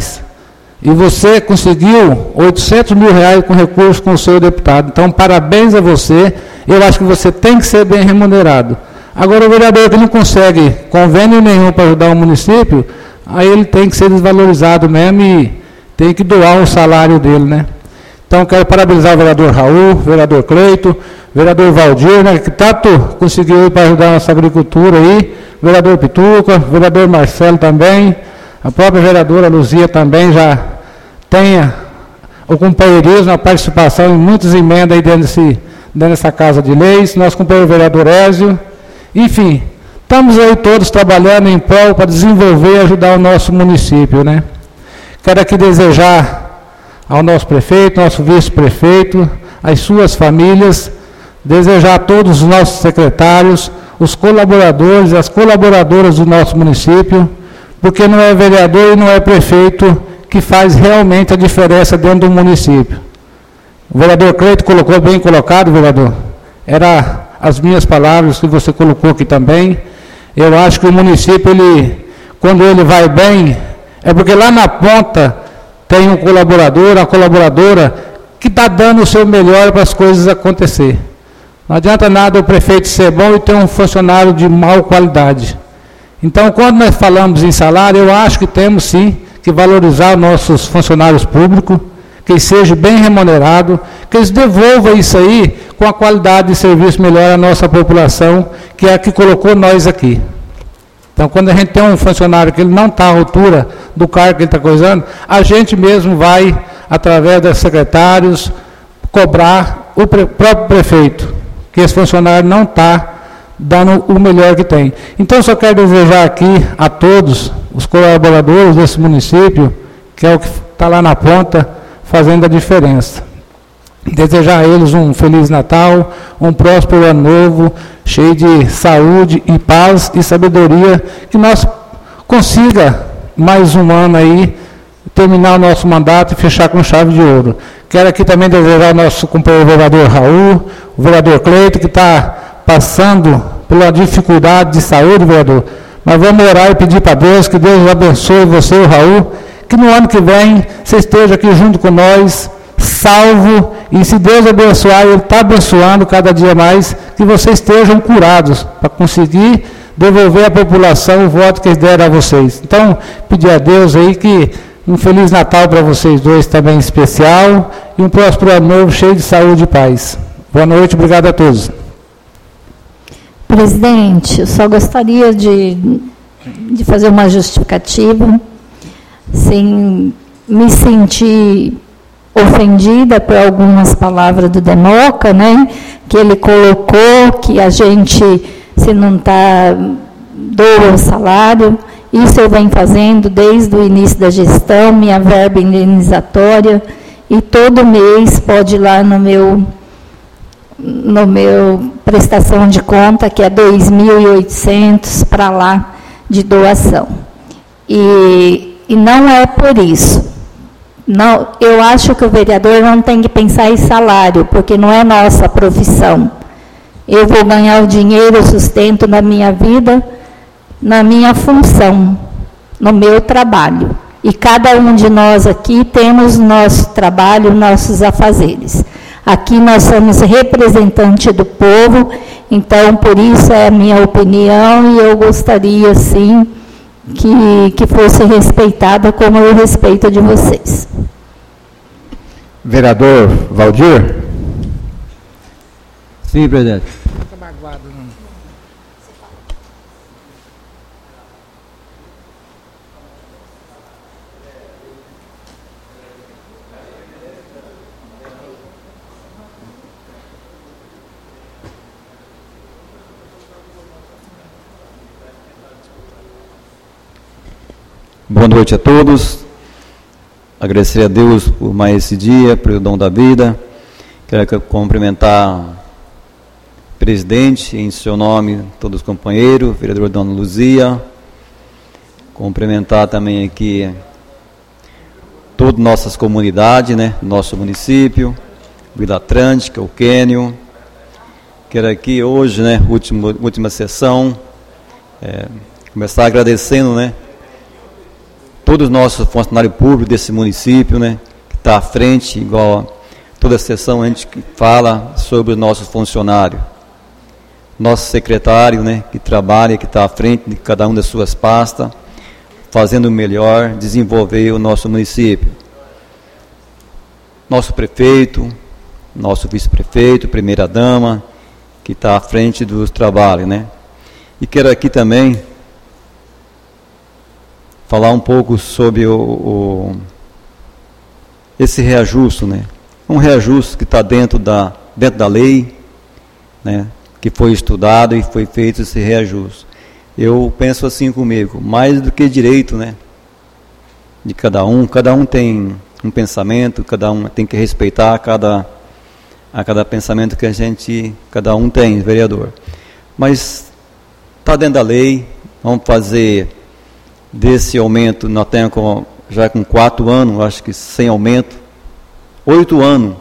E você conseguiu R$800 mil com recurso com o seu deputado. Então, parabéns a você. Eu acho que você tem que ser bem remunerado. Agora, o vereador que não consegue convênio nenhum para ajudar o município, aí ele tem que ser desvalorizado mesmo e tem que doar o salário dele, né? Então, quero parabenizar o vereador Raul, o vereador Cleito, o vereador Valdir, né, que tanto conseguiu ir para ajudar a nossa agricultura aí, o vereador Pituca, o vereador Marcelo também, a própria vereadora Luzia também já tem o companheirismo, a participação em muitas emendas aí dentro dessa Casa de Leis, nosso companheiro vereador Ézio. Enfim, estamos aí todos trabalhando em prol para desenvolver e ajudar o nosso município, né? Quero aqui desejar ao nosso prefeito, nosso vice-prefeito, às suas famílias, desejar a todos os nossos secretários, os colaboradores, as colaboradoras do nosso município, porque não é vereador e não é prefeito que faz realmente a diferença dentro do município. O vereador Cleito colocou bem colocado, vereador, era as minhas palavras que você colocou aqui também. Eu acho que o município, quando ele vai bem, é porque lá na ponta tem um colaborador, uma colaboradora que está dando o seu melhor para as coisas acontecer. Não adianta nada o prefeito ser bom e ter um funcionário de má qualidade. Então, quando nós falamos em salário, eu acho que temos sim que valorizar nossos funcionários públicos, que eles sejam bem remunerados, que eles devolvam isso aí com a qualidade de serviço melhor à nossa população, que é a que colocou nós aqui. Então, quando a gente tem um funcionário que ele não está à altura do cargo que ele está coisando, a gente mesmo vai, através dos secretários, cobrar o próprio prefeito, que esse funcionário não está dando o melhor que tem. Então, só quero desejar aqui a todos, os colaboradores desse município, que é o que está lá na ponta, fazendo a diferença. Desejar a eles um Feliz Natal, um próspero Ano Novo, cheio de saúde e paz e sabedoria, que nós consiga mais um ano aí, terminar o nosso mandato e fechar com chave de ouro. Quero aqui também desejar ao nosso companheiro vereador Raul, o vereador Cleito, que está passando pela dificuldade de saúde, vereador. Mas vamos orar e pedir para Deus, que Deus abençoe você, o Raul, que no ano que vem você esteja aqui junto com nós, salvo, e se Deus abençoar, Ele está abençoando cada dia mais, que vocês estejam curados, para conseguir devolver à população o voto que eles deram a vocês. Então, pedir a Deus aí que um Feliz Natal para vocês dois também especial, e um próspero Ano Novo cheio de saúde e paz. Boa noite, obrigado a todos. Presidente, eu só gostaria de fazer uma justificativa, sem me sentir ofendida por algumas palavras do Democa, né, que ele colocou que a gente, se não está, doa o salário. Isso eu venho fazendo desde o início da gestão, minha verba indenizatória, e todo mês pode ir lá no meu prestação de conta, que é 2.800 para lá de doação. E não é por isso. Não, eu acho que o vereador não tem que pensar em salário, porque não é nossa profissão. Eu vou ganhar o dinheiro, o sustento na minha vida, na minha função, no meu trabalho. E cada um de nós aqui temos nosso trabalho, nossos afazeres. Aqui nós somos representantes do povo, então por isso é a minha opinião, e eu gostaria, sim, que fosse respeitada como eu respeito de vocês. Vereador Valdir? Sim, presidente. Boa noite a todos. Agradecer a Deus por mais esse dia, pelo dom da vida. Quero cumprimentar o presidente, em seu nome, todos os companheiros, vereador Dona Luzia. Cumprimentar também aqui todas nossas comunidades, né, nosso município, Vila Atlântica, o Quênio. Quero aqui hoje, né, última sessão, começar agradecendo, né, todos os nossos funcionários públicos desse município, né, que está à frente, igual toda a sessão a gente fala sobre os nossos funcionários. Nosso secretário, né, que trabalha, que está à frente de cada uma das suas pastas, fazendo o melhor, desenvolver o nosso município. Nosso prefeito, nosso vice-prefeito, primeira-dama, que está à frente dos trabalhos, né. E quero aqui também falar um pouco sobre esse reajuste, né? Um reajuste que está dentro da lei, né? Que foi estudado e foi feito esse reajuste. Eu penso assim comigo, mais do que direito, né? De cada um tem um pensamento, cada um tem que respeitar a cada pensamento que cada um tem, vereador. Mas está dentro da lei, vamos fazer desse aumento, nós temos já com 4 anos, acho que sem aumento, 8 anos.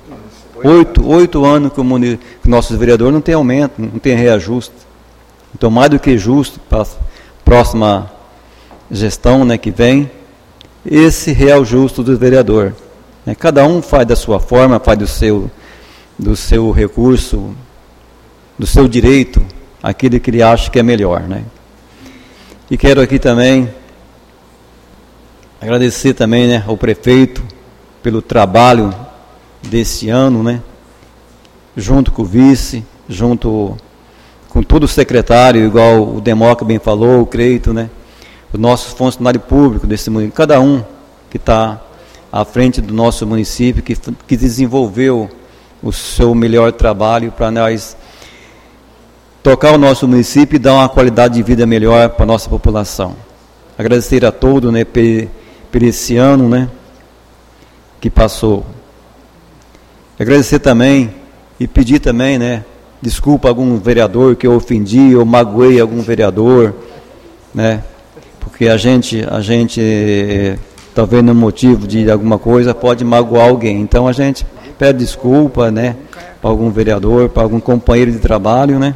8 anos que nossos vereadores não tem aumento, não tem reajuste. Então, mais do que justo para a próxima gestão, né, que vem, esse reajuste do vereador. Né, cada um faz da sua forma, faz do seu recurso, do seu direito, aquilo que ele acha que é melhor, né. E quero aqui também agradecer também, né, ao prefeito pelo trabalho desse ano, né, junto com o vice, junto com todo o secretário, igual o Democa bem falou, o Creito, né, os nossos funcionários públicos desse município, cada um que está à frente do nosso município, que desenvolveu o seu melhor trabalho para nós tocar o nosso município e dar uma qualidade de vida melhor para a nossa população. agradecer a todos, né, por esse ano, né, que passou. Agradecer também e pedir também, né, desculpa a algum vereador que eu ofendi ou magoei algum vereador, né, porque a gente talvez no motivo de alguma coisa pode magoar alguém. Então a gente pede desculpa, né, para algum vereador, para algum companheiro de trabalho, né,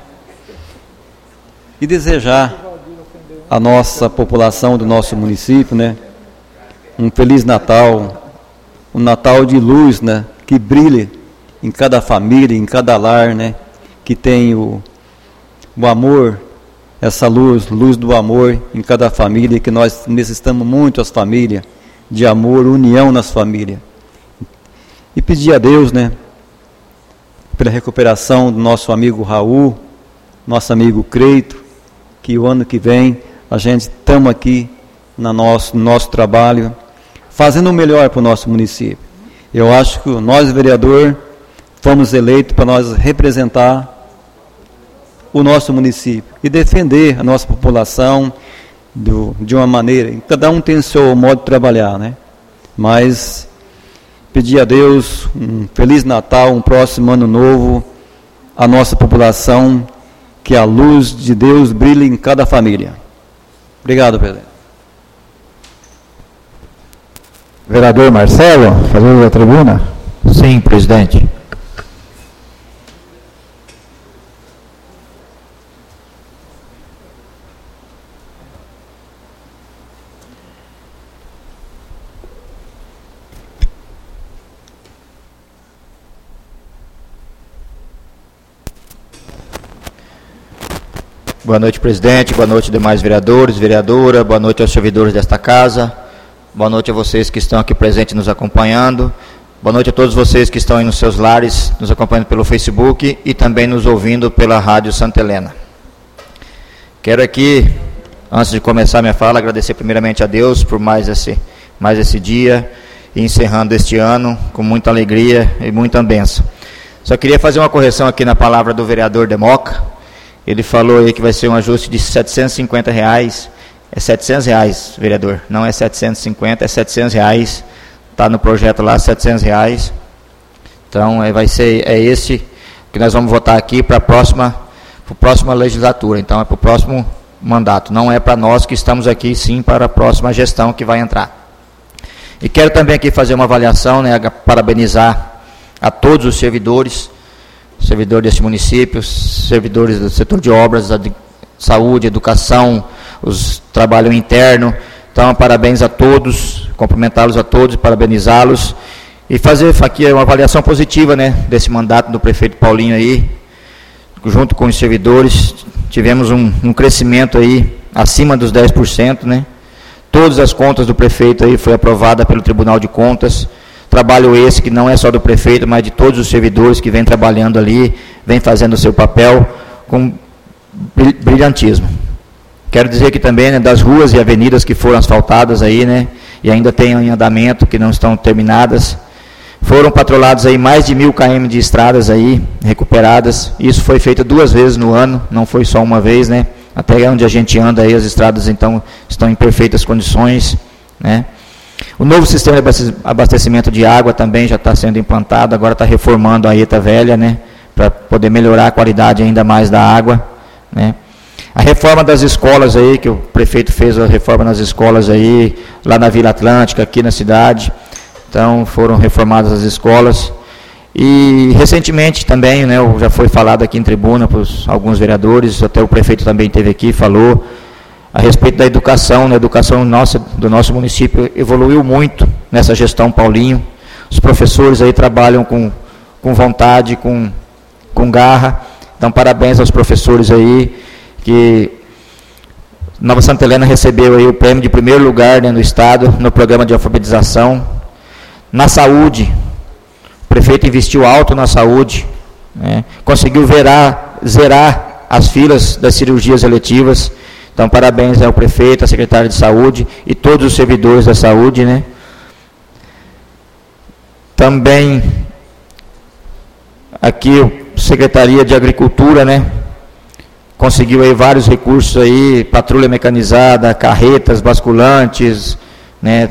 e desejar a nossa população do nosso município, né, um Feliz Natal, um Natal de luz, né, que brilhe em cada família, em cada lar, né, que tem o amor, essa luz do amor em cada família, que nós necessitamos muito as famílias, de amor, união nas famílias. E pedir a Deus, né, pela recuperação do nosso amigo Raul, nosso amigo Creito, que o ano que vem a gente estamos aqui no nosso trabalho, fazendo o melhor para o nosso município. Eu acho que nós, vereador, fomos eleitos para nós representar o nosso município e defender a nossa população de uma maneira. Cada um tem o seu modo de trabalhar, né? Mas pedir a Deus um Feliz Natal, um próximo Ano Novo, a nossa população, que a luz de Deus brilhe em cada família. Obrigado, presidente. Vereador Marcelo, fazer a tribuna? Sim, presidente. Boa noite, presidente. Boa noite, demais vereadores, vereadora. Boa noite aos servidores desta casa. Boa noite a vocês que estão aqui presentes nos acompanhando. Boa noite a todos vocês que estão aí nos seus lares, nos acompanhando pelo Facebook e também nos ouvindo pela Rádio Santa Helena. Quero aqui, antes de começar minha fala, agradecer primeiramente a Deus por mais esse dia e encerrando este ano com muita alegria e muita bênção. Só queria fazer uma correção aqui na palavra do vereador Democa. Ele falou aí que vai ser um ajuste de R$750. É R$700, vereador. Não é 750, é R$700. Está no projeto lá, R$700. Então, vai ser esse que nós vamos votar aqui para a próxima legislatura. Então, é para o próximo mandato. Não é para nós que estamos aqui, sim para a próxima gestão que vai entrar. E quero também aqui fazer uma avaliação, né, parabenizar a todos os servidores deste município, servidores do setor de obras, de saúde, educação, os trabalho interno. Então, parabéns a todos, cumprimentá-los a todos, parabenizá-los e fazer aqui uma avaliação positiva, né, desse mandato do prefeito Paulinho aí, junto com os servidores. Tivemos um crescimento aí acima dos 10%, né? Todas as contas do prefeito aí foi aprovada pelo Tribunal de Contas. Trabalho esse que não é só do prefeito, mas de todos os servidores que vêm trabalhando ali, vêm fazendo o seu papel com brilhantismo. Quero dizer que também, né, das ruas e avenidas que foram asfaltadas aí, né, e ainda tem em andamento, que não estão terminadas, foram patrolados aí mais de 1.000 km de estradas aí, recuperadas. Isso foi feito 2 vezes no ano, não foi só uma vez, né, até onde a gente anda aí, as estradas então estão em perfeitas condições, né. O novo sistema de abastecimento de água também já está sendo implantado, agora está reformando a ETA velha, né, para poder melhorar a qualidade ainda mais da água, né. A reforma das escolas aí, que o prefeito fez a reforma nas escolas aí, lá na Vila Atlântica, aqui na cidade, então foram reformadas as escolas. E recentemente também, né, já foi falado aqui em tribuna por alguns vereadores, até o prefeito também esteve aqui, falou a respeito da educação, né? A educação do nosso município evoluiu muito nessa gestão Paulinho. Os professores aí trabalham com vontade, com garra. Então, parabéns aos professores aí, que Nova Santa Helena recebeu aí o prêmio de primeiro lugar, né, no estado, no programa de alfabetização. Na saúde, o prefeito investiu alto na saúde, né? Conseguiu zerar as filas das cirurgias eletivas. Então, parabéns ao prefeito, à secretária de saúde e todos os servidores da saúde, né? Também aqui a Secretaria de Agricultura, né, conseguiu aí vários recursos aí, patrulha mecanizada, carretas, basculantes, né?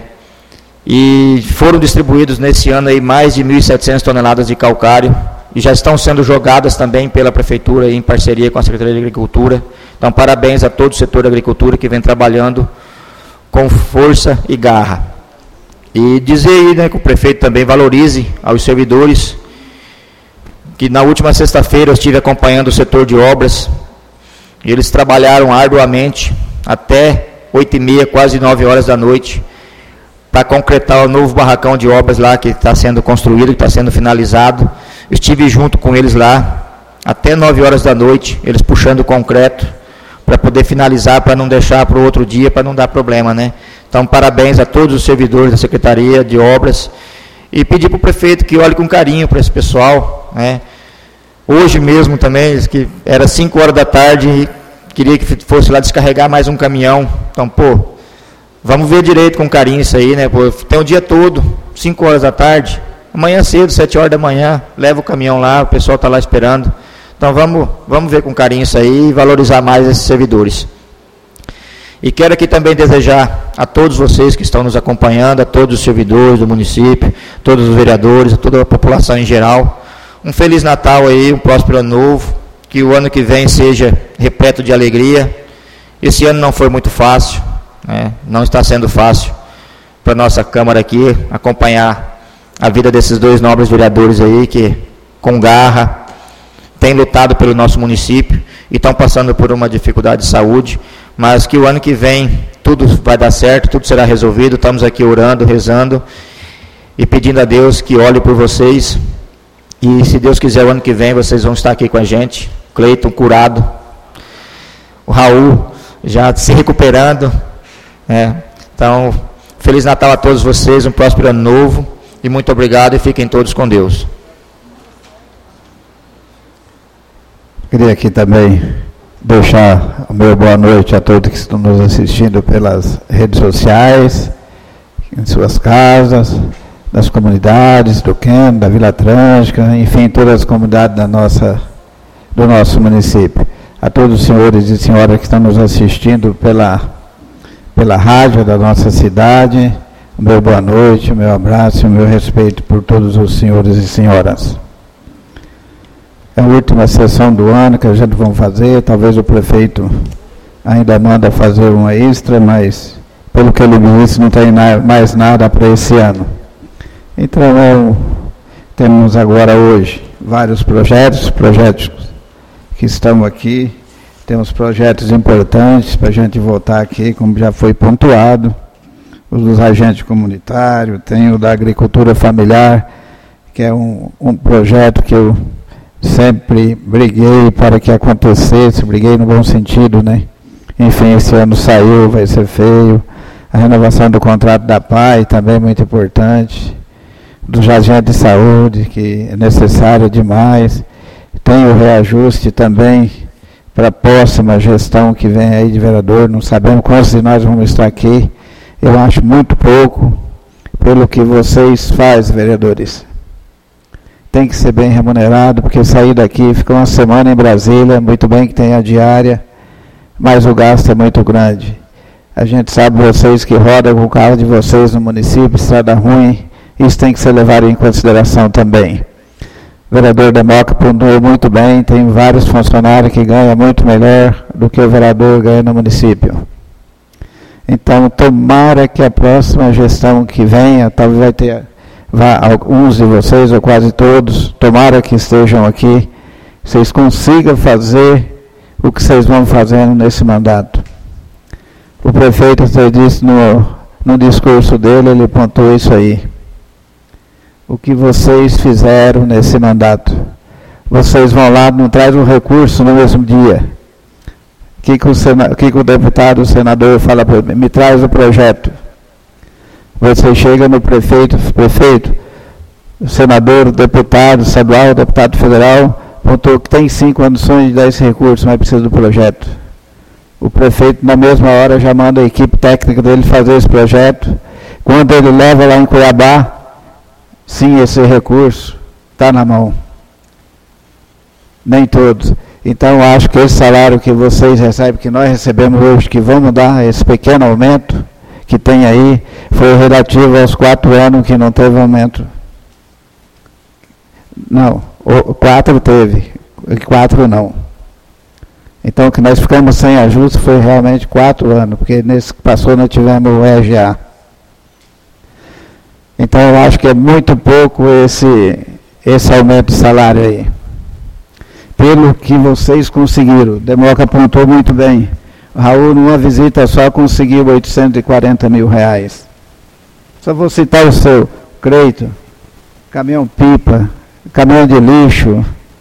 E foram distribuídos nesse ano aí mais de 1.700 toneladas de calcário e já estão sendo jogadas também pela Prefeitura aí, em parceria com a Secretaria de Agricultura. Então, parabéns a todo o setor da agricultura que vem trabalhando com força e garra. E dizer aí, né, que o prefeito também valorize aos servidores, que na última sexta-feira eu estive acompanhando o setor de obras, e eles trabalharam arduamente até 8h30, quase 9 horas da noite, para concretar o novo barracão de obras lá que está sendo construído, que está sendo finalizado. Estive junto com eles lá até 9 horas da noite, eles puxando concreto para poder finalizar, para não deixar para o outro dia, para não dar problema, né? Então, parabéns a todos os servidores da Secretaria de Obras e pedir para o prefeito que olhe com carinho para esse pessoal, né? Hoje mesmo também, que era 5 horas da tarde e queria que fosse lá descarregar mais um caminhão. Então, vamos ver direito com carinho isso aí, né? Tem o dia todo, 5 horas da tarde, amanhã cedo, 7 horas da manhã, leva o caminhão lá, o pessoal está lá esperando. Então, vamos ver com carinho isso aí e valorizar mais esses servidores. E quero aqui também desejar a todos vocês que estão nos acompanhando, a todos os servidores do município, todos os vereadores, a toda a população em geral, um Feliz Natal aí, um próspero ano novo, que o ano que vem seja repleto de alegria. Esse ano não foi muito fácil, né? Não está sendo fácil para a nossa Câmara aqui acompanhar a vida desses dois nobres vereadores aí, que com garra têm lutado pelo nosso município e estão passando por uma dificuldade de saúde, mas que o ano que vem tudo vai dar certo, tudo será resolvido. Estamos aqui orando, rezando e pedindo a Deus que olhe por vocês, e se Deus quiser o ano que vem vocês vão estar aqui com a gente. Cleiton curado, o Raul já se recuperando, né? Então, Feliz Natal a todos vocês, um próspero ano novo e muito obrigado e fiquem todos com Deus. Queria aqui também deixar o meu boa noite a todos que estão nos assistindo pelas redes sociais, em suas casas, das comunidades, do Quênia, da Vila Atlântica, enfim, todas as comunidades do nosso município. A todos os senhores e senhoras que estão nos assistindo pela rádio da nossa cidade, o meu boa noite, o meu abraço e o meu respeito por todos os senhores e senhoras. É a última sessão do ano que a gente vai fazer, talvez o prefeito ainda manda fazer uma extra, mas pelo que ele me disse não tem mais nada para esse ano. Então temos agora hoje vários projetos que estão aqui, temos projetos importantes para a gente votar aqui, como já foi pontuado, os dos agentes comunitários, tem o da agricultura familiar, que é um projeto que eu sempre briguei para que acontecesse, briguei no bom sentido, né? Enfim, esse ano saiu, vai ser feio. A renovação do contrato da PAI também é muito importante. Dos agentes de saúde, que é necessário demais. Tem o reajuste também para a próxima gestão que vem aí de vereador. Não sabemos quantos de nós vamos estar aqui. Eu acho muito pouco pelo que vocês fazem, vereadores. Tem que ser bem remunerado, porque sair daqui, ficar uma semana em Brasília, muito bem que tem a diária, mas o gasto é muito grande. A gente sabe, vocês que rodam com o carro de vocês no município, estrada ruim, isso tem que ser levado em consideração também. O vereador Democa pontuou muito bem, tem vários funcionários que ganham muito melhor do que o vereador ganha no município. Então, tomara que a próxima gestão que venha, talvez alguns de vocês, ou quase todos, tomara que estejam aqui, vocês consigam fazer o que vocês vão fazendo nesse mandato. O prefeito até disse no discurso dele, ele pontuou isso aí. O que vocês fizeram nesse mandato? Vocês vão lá, não traz um recurso no mesmo dia. O que o deputado, o senador fala para mim? Me traz o projeto. Você chega no prefeito, o senador, o deputado estadual, o deputado federal, pontuou que tem 5 condições de dar esse recurso, mas precisa do projeto. O prefeito, na mesma hora, já manda a equipe técnica dele fazer esse projeto. Quando ele leva lá em Cuiabá, sim, esse recurso está na mão. Nem todos. Então, acho que esse salário que vocês recebem, que nós recebemos hoje, que vamos dar esse pequeno aumento que tem aí, foi relativo aos 4 anos que não teve aumento. Não, 4 teve, 4 não. Então, que nós ficamos sem ajuste foi realmente 4 anos, porque nesse que passou nós tivemos o EGA. Então, eu acho que é muito pouco esse aumento de salário aí. Pelo que vocês conseguiram. Democa apontou muito bem. O Raul, numa visita só, conseguiu 840 mil reais. Só vou citar o seu. Creito, caminhão-pipa, caminhão de lixo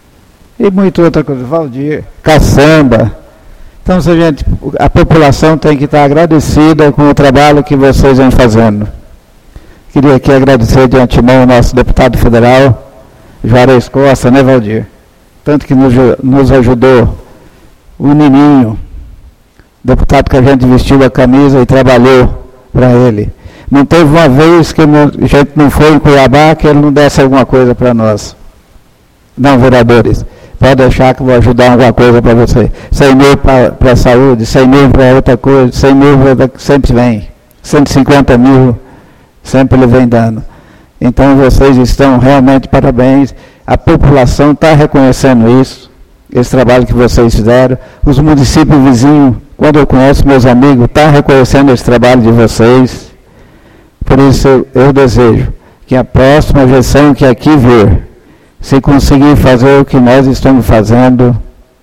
e muita outra coisa. Valdir, caçamba. Então, gente, a população tem que estar agradecida com o trabalho que vocês vêm fazendo. Queria aqui agradecer de antemão ao nosso deputado federal, Juarez Costa, né, Valdir? Tanto que nos ajudou o Nininho, deputado que a gente vestiu a camisa e trabalhou para ele. Não teve uma vez que a gente não foi em Cuiabá que ele não desse alguma coisa para nós. Não, vereadores, pode deixar que eu vou ajudar alguma coisa para você. 100 mil para a saúde, 100 mil para outra coisa, 100 mil sempre vem. 150 mil sempre ele vem dando. Então vocês estão realmente parabéns. A população está reconhecendo isso, esse trabalho que vocês fizeram. Os municípios vizinhos, quando eu conheço meus amigos, estão reconhecendo esse trabalho de vocês. Por isso eu desejo que a próxima gestão que aqui vir, se conseguir fazer o que nós estamos fazendo,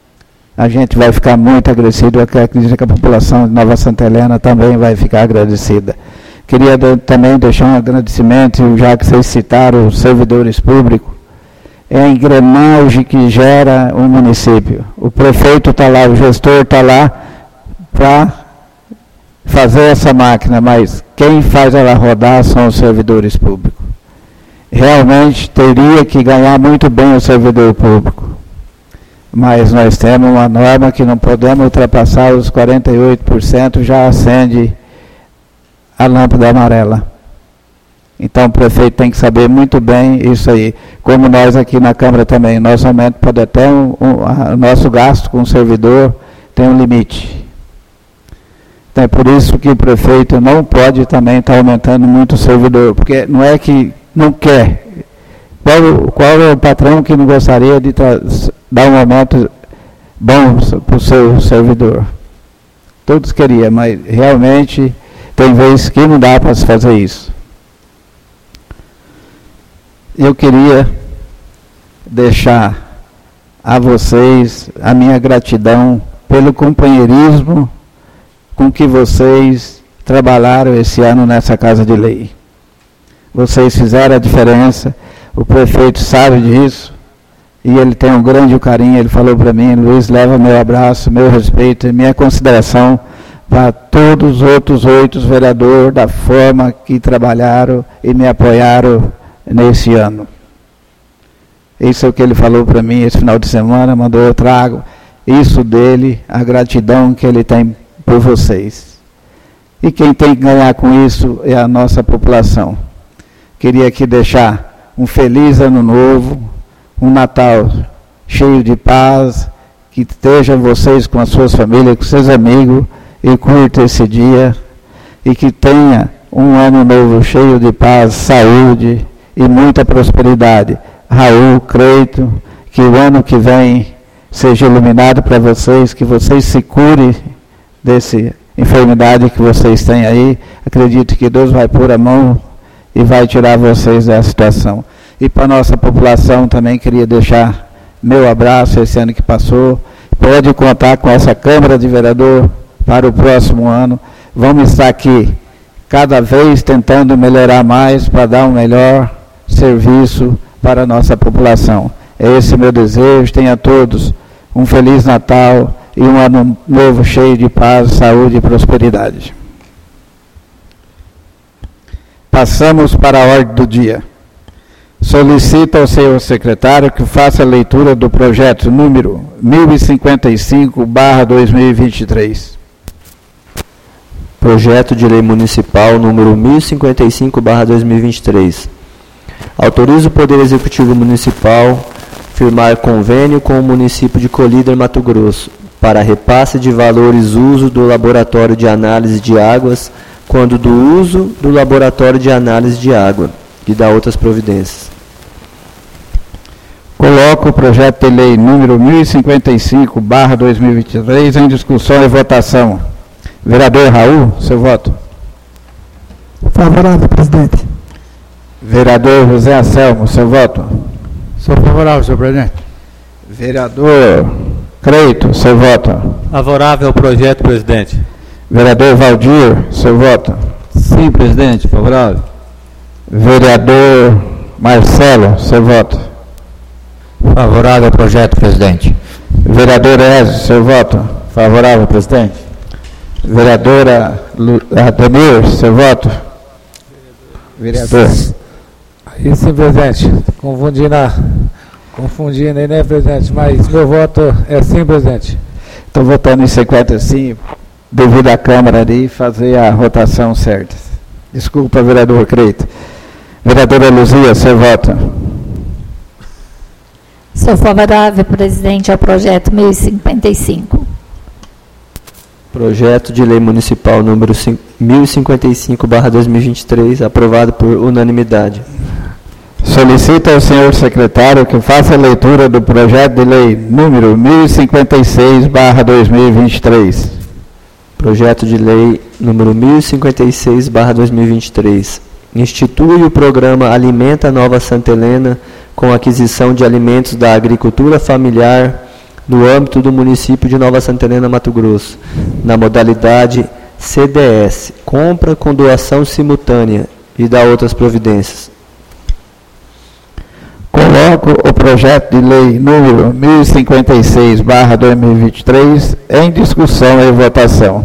a gente vai ficar muito agradecido. Eu acredito que a população de Nova Santa Helena também vai ficar agradecida. Queria também deixar um agradecimento, já que vocês citaram os servidores públicos, é a engrenagem que gera o município. O prefeito está lá, o gestor está lá para fazer essa máquina, mas quem faz ela rodar são os servidores públicos. Realmente teria que ganhar muito bem o servidor público, mas nós temos uma norma que não podemos ultrapassar os 48%, já acende a lâmpada amarela. Então o prefeito tem que saber muito bem isso aí. Como nós aqui na Câmara também, nosso aumento pode até, o nosso gasto com o servidor tem um limite. Então é por isso que o prefeito não pode também estar aumentando muito o servidor, porque não é que não quer. Qual é o patrão que não gostaria de dar um aumento bom para o seu servidor? Todos queriam, mas realmente tem vezes que não dá para se fazer isso. Eu queria deixar a vocês a minha gratidão pelo companheirismo com que vocês trabalharam esse ano nessa Casa de Lei. Vocês fizeram a diferença, o prefeito sabe disso, e ele tem um grande carinho. Ele falou para mim: Luiz, leva meu abraço, meu respeito e minha consideração para todos os outros 8 vereadores da forma que trabalharam e me apoiaram nesse ano. Isso é o que ele falou para mim esse final de semana, mandou eu trago isso dele, a gratidão que ele tem por vocês. E quem tem que ganhar com isso é a nossa população. Queria aqui deixar um feliz ano novo, um Natal cheio de paz, que estejam vocês com as suas famílias, com seus amigos, e curta esse dia, e que tenha um ano novo cheio de paz, saúde e muita prosperidade. Raul, Creito, que o ano que vem seja iluminado para vocês, que vocês se curem dessa enfermidade que vocês têm aí. Acredito que Deus vai pôr a mão e vai tirar vocês da situação. E para a nossa população também queria deixar meu abraço esse ano que passou. Pode contar com essa Câmara de Vereador para o próximo ano. Vamos estar aqui cada vez tentando melhorar mais para dar um melhor serviço para a nossa população. É esse meu desejo. Tenha todos um Feliz Natal e um ano novo cheio de paz, saúde e prosperidade. Passamos para a ordem do dia. Solicito ao senhor secretário que faça a leitura do projeto número 1055/2023. Projeto de Lei Municipal número 1055/2023. Autoriza o Poder Executivo Municipal firmar convênio com o município de Colíder, Mato Grosso, para repasse de valores uso do laboratório de análise de águas, quando do uso do laboratório de análise de água, e da outras providências. Coloco o projeto de lei número 1055/2023 em discussão e votação. Vereador Raul, seu voto. Favorável, presidente. Vereador José Anselmo, seu voto. Sou favorável, senhor presidente. Vereador Creito, seu voto. Favorável ao projeto, presidente. Vereador Valdir, seu voto. Sim, presidente, favorável. Vereador Marcelo, seu voto. Favorável ao projeto, presidente. Vereador Ezio, seu voto. Favorável, presidente. Vereadora Ademir, seu voto. Vereador. Aí sim, presidente. Confundindo aí, né, presidente? Mas meu voto é sim, presidente. Estou votando em 50 sim, devido à Câmara ali fazer a rotação certa. Desculpa, vereador Creito. Vereadora Luzia, seu voto. Sou favorável, presidente, ao projeto 1055. Projeto de lei municipal número 1055/2023, aprovado por unanimidade. Solicito ao senhor secretário que faça a leitura do projeto de lei número 1056/2023. Projeto de lei número 1056/2023. Institui o programa Alimenta Nova Santa Helena com aquisição de alimentos da agricultura familiar no âmbito do município de Nova Santa Helena, Mato Grosso, na modalidade CDS, compra com doação simultânea, e da outras providências. Coloco o projeto de lei número 1056/2023 em discussão e votação.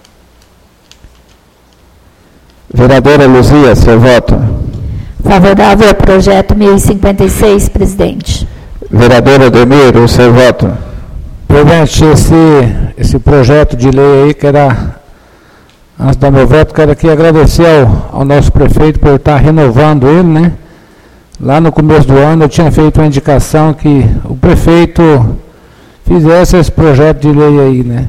Vereadora Luzia, seu voto. Favorável ao projeto 1056, presidente. Vereadora Ademir, o seu voto. Presidente, esse projeto de lei aí, antes do meu voto, quero aqui agradecer ao nosso prefeito por estar renovando ele, né? Lá no começo do ano eu tinha feito uma indicação que o prefeito fizesse esse projeto de lei aí, né?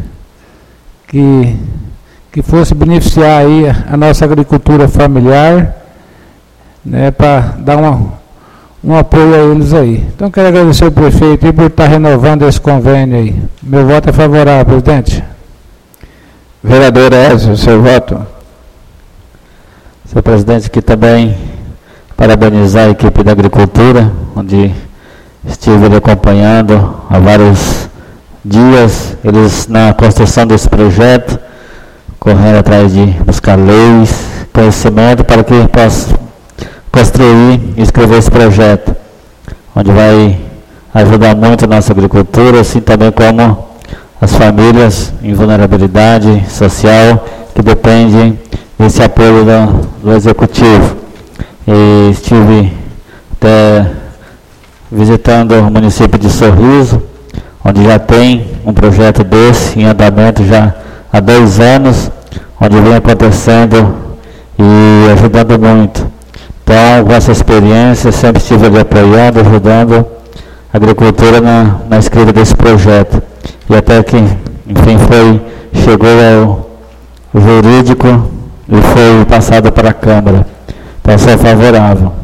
Que fosse beneficiar aí a nossa agricultura familiar, né? Para dar um apoio a eles aí. Então quero agradecer ao prefeito aí por estar renovando esse convênio aí. Meu voto é favorável, presidente. Vereador Ezio, seu voto. Senhor presidente, aqui também parabenizar a equipe da agricultura, onde estive acompanhando há vários dias, eles na construção desse projeto, correndo atrás de buscar leis, conhecimento para que possa construir e escrever esse projeto, onde vai ajudar muito a nossa agricultura, assim também como as famílias em vulnerabilidade social que dependem desse apoio do Executivo. E estive até visitando o município de Sorriso, onde já tem um projeto desse em andamento já há 2 anos, onde vem acontecendo e ajudando muito. Então, com essa experiência, sempre estive ali apoiando, ajudando a agricultura na escrita desse projeto. E até que, enfim, chegou ao jurídico e foi passado para a Câmara. Então, sou favorável.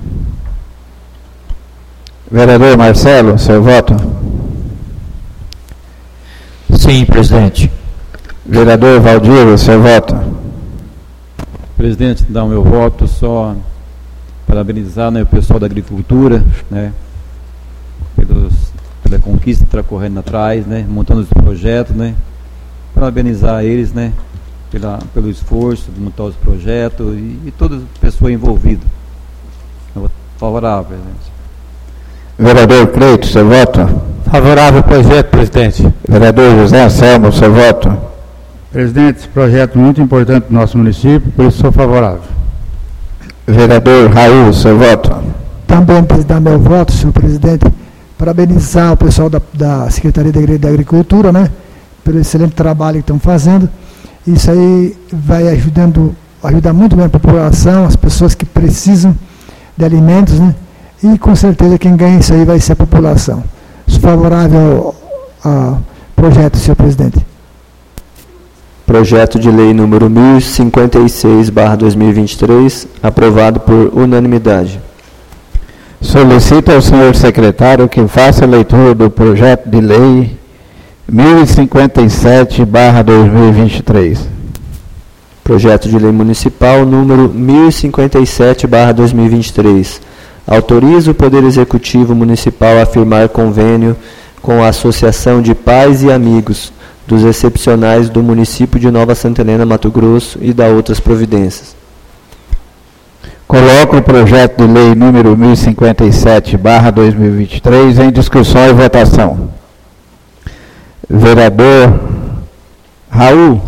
Vereador Marcelo, seu voto. Sim, presidente. Vereador Valdir, seu voto. Presidente, dá o meu voto, só parabenizar, né, o pessoal da agricultura, né, pela conquista que está correndo atrás, né, montando os projetos, né, parabenizar eles, né, pelo esforço de montar os projetos e todas as pessoas envolvidas. Favorável, presidente. Vereador Creito, seu voto. Favorável ao projeto, presidente. Vereador José Anselmo, seu voto. Presidente, esse projeto é muito importante para o nosso município, por isso sou favorável. Vereador Raul, seu voto. Também dar meu voto, senhor presidente, parabenizar o pessoal da Secretaria da Agricultura, né, pelo excelente trabalho que estão fazendo. Isso aí vai ajudar muito bem a população, as pessoas que precisam de alimentos, né? e com certeza quem ganha isso aí vai ser a população. Sou favorável ao projeto, senhor presidente. Projeto de lei número 1056/2023, aprovado por unanimidade. Solicito ao senhor secretário que faça a leitura do projeto de lei 1057/2023. Projeto de lei municipal número 1057/2023. Autoriza o Poder Executivo Municipal a firmar convênio com a Associação de Pais e Amigos dos Excepcionais do município de Nova Santa Helena, Mato Grosso, e da outras providências. Coloco o projeto de lei número 1057/2023 em discussão e votação. Vereador Raul.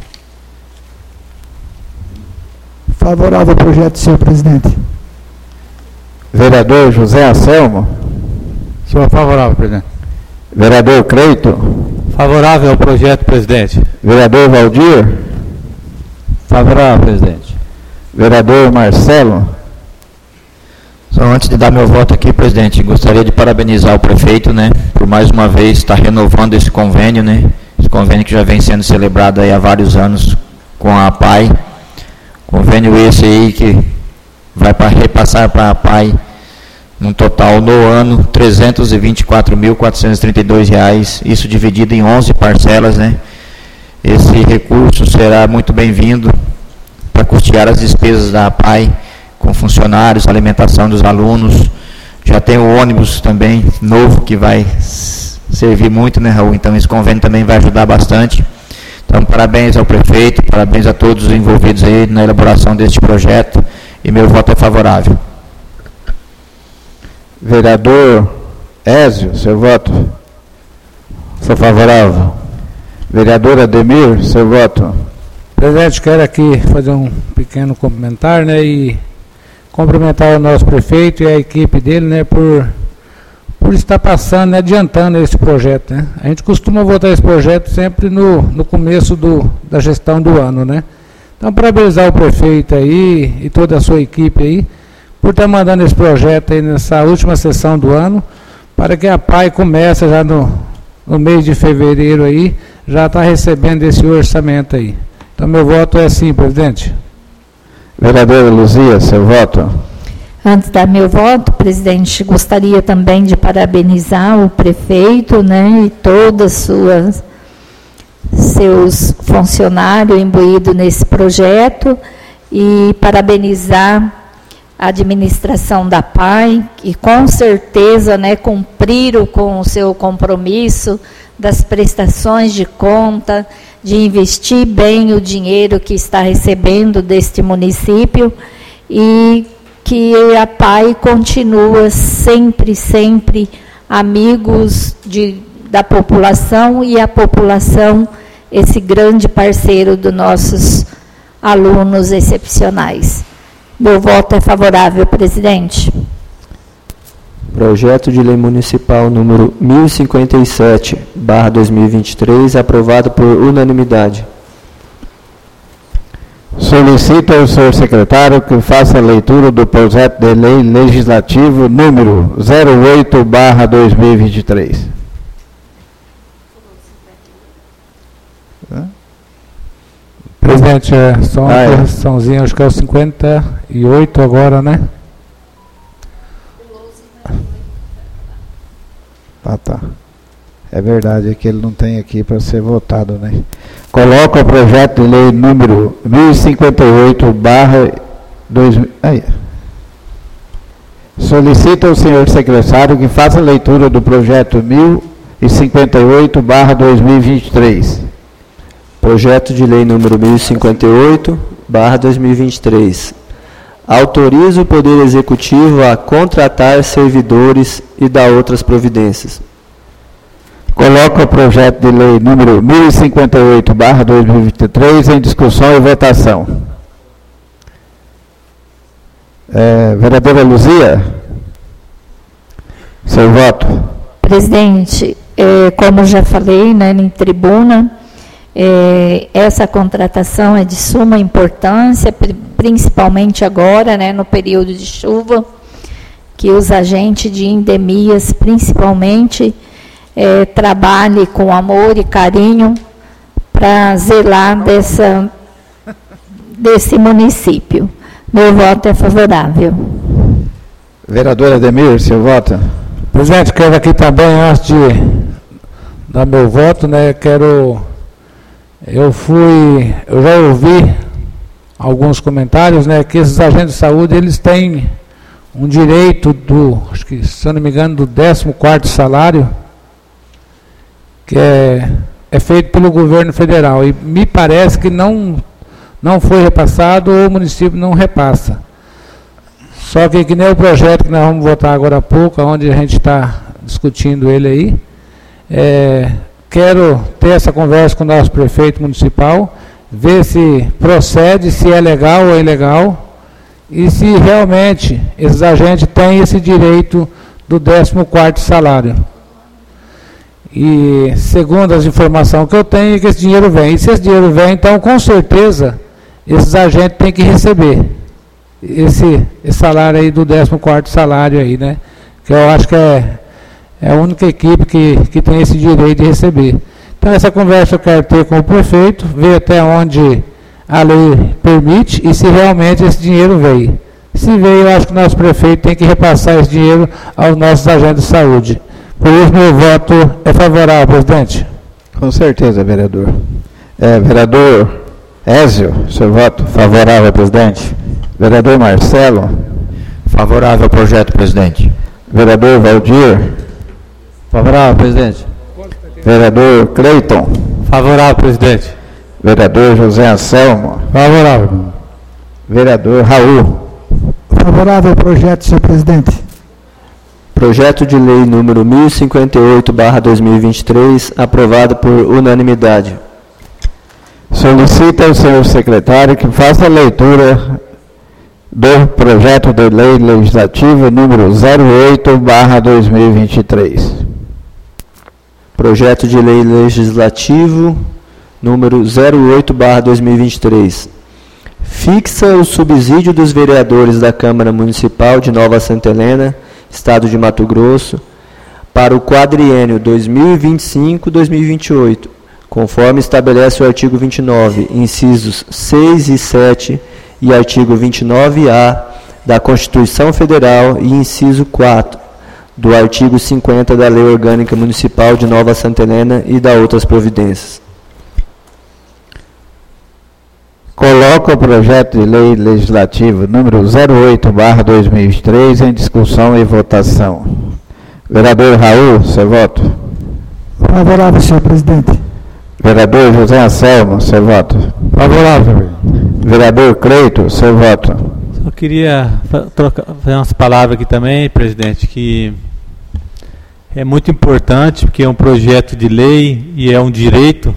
Favorável ao projeto, senhor presidente. Vereador José Anselmo. Sou favorável, presidente. Vereador Creito. Favorável ao projeto, presidente. Vereador Valdir. Favorável, presidente. Vereador Marcelo. Só antes de dar meu voto aqui, presidente, gostaria de parabenizar o prefeito, né, por mais uma vez estar renovando esse convênio, né, esse convênio que já vem sendo celebrado aí há vários anos com a APAI. Convênio esse aí que vai repassar para a APAI, num total no ano, R$ 324.432, isso dividido em 11 parcelas, né? Esse recurso será muito bem-vindo para custear as despesas da APAI, com funcionários, alimentação dos alunos. Já tem o ônibus também, novo, que vai servir muito, né, Raul? Então esse convênio também vai ajudar bastante. Então, parabéns ao prefeito, parabéns a todos os envolvidos aí na elaboração deste projeto, e meu voto é favorável. Vereador Ézio, seu voto? Sou favorável. Vereador Ademir, seu voto? Presidente, quero aqui fazer um pequeno comentário, né, e cumprimentar o nosso prefeito e a equipe dele, né, por estar passando, né, adiantando esse projeto, né. A gente costuma votar esse projeto sempre no começo da gestão do ano, né. Então, parabenizar o prefeito aí e toda a sua equipe aí por estar mandando esse projeto aí nessa última sessão do ano, para que a APAI comece já no mês de fevereiro aí, já está recebendo esse orçamento aí. Então, meu voto é sim, presidente. Vereadora Luzia, seu voto? Antes de dar meu voto, presidente, gostaria também de parabenizar o prefeito, né, e todos seus funcionários imbuídos nesse projeto, e parabenizar a administração da APAI, que com certeza, né, cumpriram com o seu compromisso das prestações de conta, de investir bem o dinheiro que está recebendo deste município, e que a APAI continua sempre amigos da população, e a população, esse grande parceiro dos nossos alunos excepcionais. Meu voto é favorável, presidente. Projeto de lei municipal número 1057/2023, aprovado por unanimidade. Solicito ao senhor secretário que faça a leitura do projeto de lei legislativo número 08/2023. Presidente, só uma correçãozinha, acho que é o 58 agora, né? Tá. É verdade, é que ele não tem aqui para ser votado, né? Coloca o projeto de lei número 1058/2023. Solicita ao senhor secretário que faça a leitura do projeto 1058/2023. Projeto de lei número 1058/2023. Autoriza o Poder Executivo a contratar servidores e dar outras providências. Coloca o projeto de lei número 1058/2023 em discussão e votação. Vereadora Luzia, seu voto. Presidente, como já falei, né, em tribuna, essa contratação é de suma importância, principalmente agora, né, no período de chuva, que os agentes de endemias, principalmente, trabalhem com amor e carinho para zelar desse município. Meu voto é favorável. Vereador Ademir, seu voto? Presidente, quero aqui também, antes de dar meu voto, né, eu já ouvi alguns comentários, né, que esses agentes de saúde, eles têm um direito acho que, se eu não me engano, do 14º salário, que é feito pelo governo federal, e me parece que não foi repassado, ou o município não repassa. Só que nem o projeto que nós vamos votar agora há pouco, onde a gente está discutindo ele aí, quero ter essa conversa com o nosso prefeito municipal, ver se procede, se é legal ou ilegal, e se realmente esses agentes têm esse direito do 14º salário. E segundo as informações que eu tenho, é que esse dinheiro vem. E se esse dinheiro vem, então com certeza esses agentes têm que receber esse salário aí do 14º salário aí, né? Que eu acho que é a única equipe que tem esse direito de receber. Então essa conversa eu quero ter com o prefeito, ver até onde a lei permite e se realmente esse dinheiro veio. Se veio, eu acho que o nosso prefeito tem que repassar esse dinheiro aos nossos agentes de saúde. Por isso, meu voto é favorável, presidente. Com certeza, vereador. Vereador Ézio, seu voto? Favorável, presidente. Vereador Marcelo? Favorável ao projeto, presidente. Vereador Valdir? Favorável, presidente. Vereador Cleiton? Favorável, presidente. Vereador José Anselmo? Favorável. Vereador Raul? Favorável ao projeto, senhor presidente. Projeto de lei número 1058/2023, aprovado por unanimidade. Solicita ao senhor secretário que faça a leitura do projeto de lei legislativo número 08/2023. Projeto de lei legislativo número 08/2023. Fixa o subsídio dos vereadores da Câmara Municipal de Nova Santa Helena, Estado de Mato Grosso, para o quadriênio 2025-2028, conforme estabelece o artigo 29, incisos 6 e 7 e artigo 29A da Constituição Federal e inciso 4 do artigo 50 da Lei Orgânica Municipal de Nova Santa Helena e da outras providências. Coloco o projeto de lei legislativo número 08/2023 em discussão e votação. Vereador Raul, seu voto? Favorável, senhor presidente. Vereador José Anselmo, seu voto? Favorável. Vereador Cleiton, seu voto? Só queria fazer umas palavras aqui também, presidente, que é muito importante, porque é um projeto de lei e é um direito.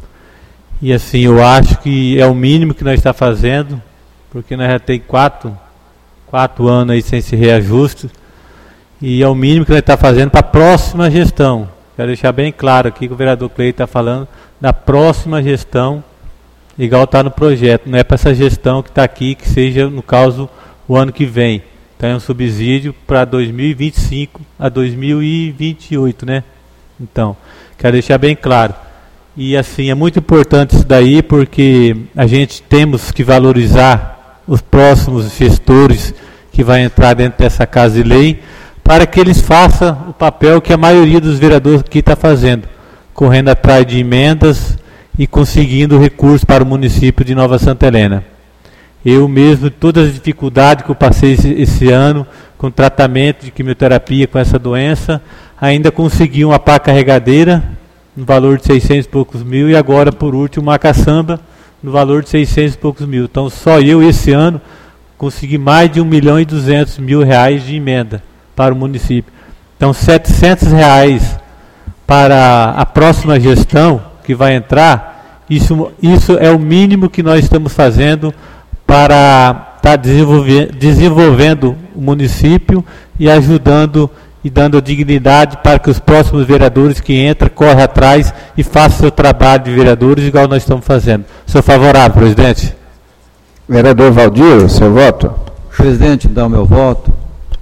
E assim, eu acho que é o mínimo que nós estamos fazendo, porque nós já temos quatro anos aí sem esse reajuste, e é o mínimo que nós estamos fazendo para a próxima gestão. Quero deixar bem claro aqui que o vereador Cleiton está falando da próxima gestão, igual está no projeto, não é para essa gestão que está aqui, que seja, no caso, o ano que vem. Então é um subsídio para 2025 a 2028, né? Então, quero deixar bem claro. E assim, é muito importante isso daí, porque a gente temos que valorizar os próximos gestores que vai entrar dentro dessa casa de lei, para que eles façam o papel que a maioria dos vereadores aqui está fazendo, correndo atrás de emendas e conseguindo recursos para o município de Nova Santa Helena. Eu mesmo, todas as dificuldades que eu passei esse ano, com tratamento de quimioterapia com essa doença, ainda consegui uma pá carregadeira, no valor de 600 e poucos mil, e agora, por último, uma caçamba, no valor de 600 e poucos mil. Então, só eu, esse ano, consegui mais de R$1.200.000 de emenda para o município. Então, R$700 para a próxima gestão que vai entrar, isso é o mínimo que nós estamos fazendo para estar desenvolvendo o município e ajudando e dando dignidade para que os próximos vereadores que entram, corram atrás e façam seu trabalho de vereadores, igual nós estamos fazendo. Sou favorável, presidente. Vereador Valdir, seu voto? Presidente, dá o meu voto.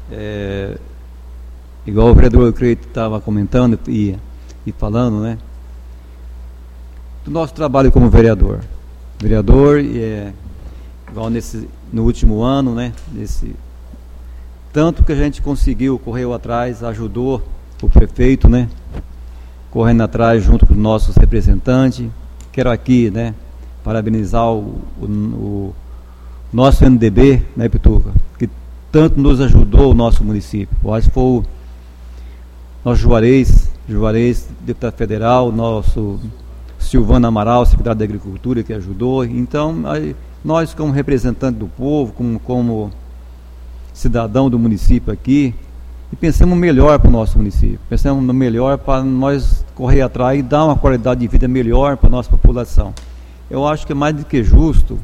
igual o vereador Creito estava comentando e falando, né? Do nosso trabalho como vereador. Vereador, igual no último ano, né? Tanto que a gente conseguiu, correu atrás, ajudou o prefeito, né? Correndo atrás junto com os nossos representantes. Quero aqui, né? Parabenizar o nosso MDB, né, Pituca? Que tanto nos ajudou o nosso município. Eu acho que foi o nosso Juarez, deputado federal, nosso Silvano Amaral, secretário da Agricultura, que ajudou. Então, nós como representante do povo, como cidadão do município aqui, e pensamos melhor para o nosso município, pensamos no melhor para nós correr atrás e dar uma qualidade de vida melhor para a nossa população. Eu acho que é mais do que justo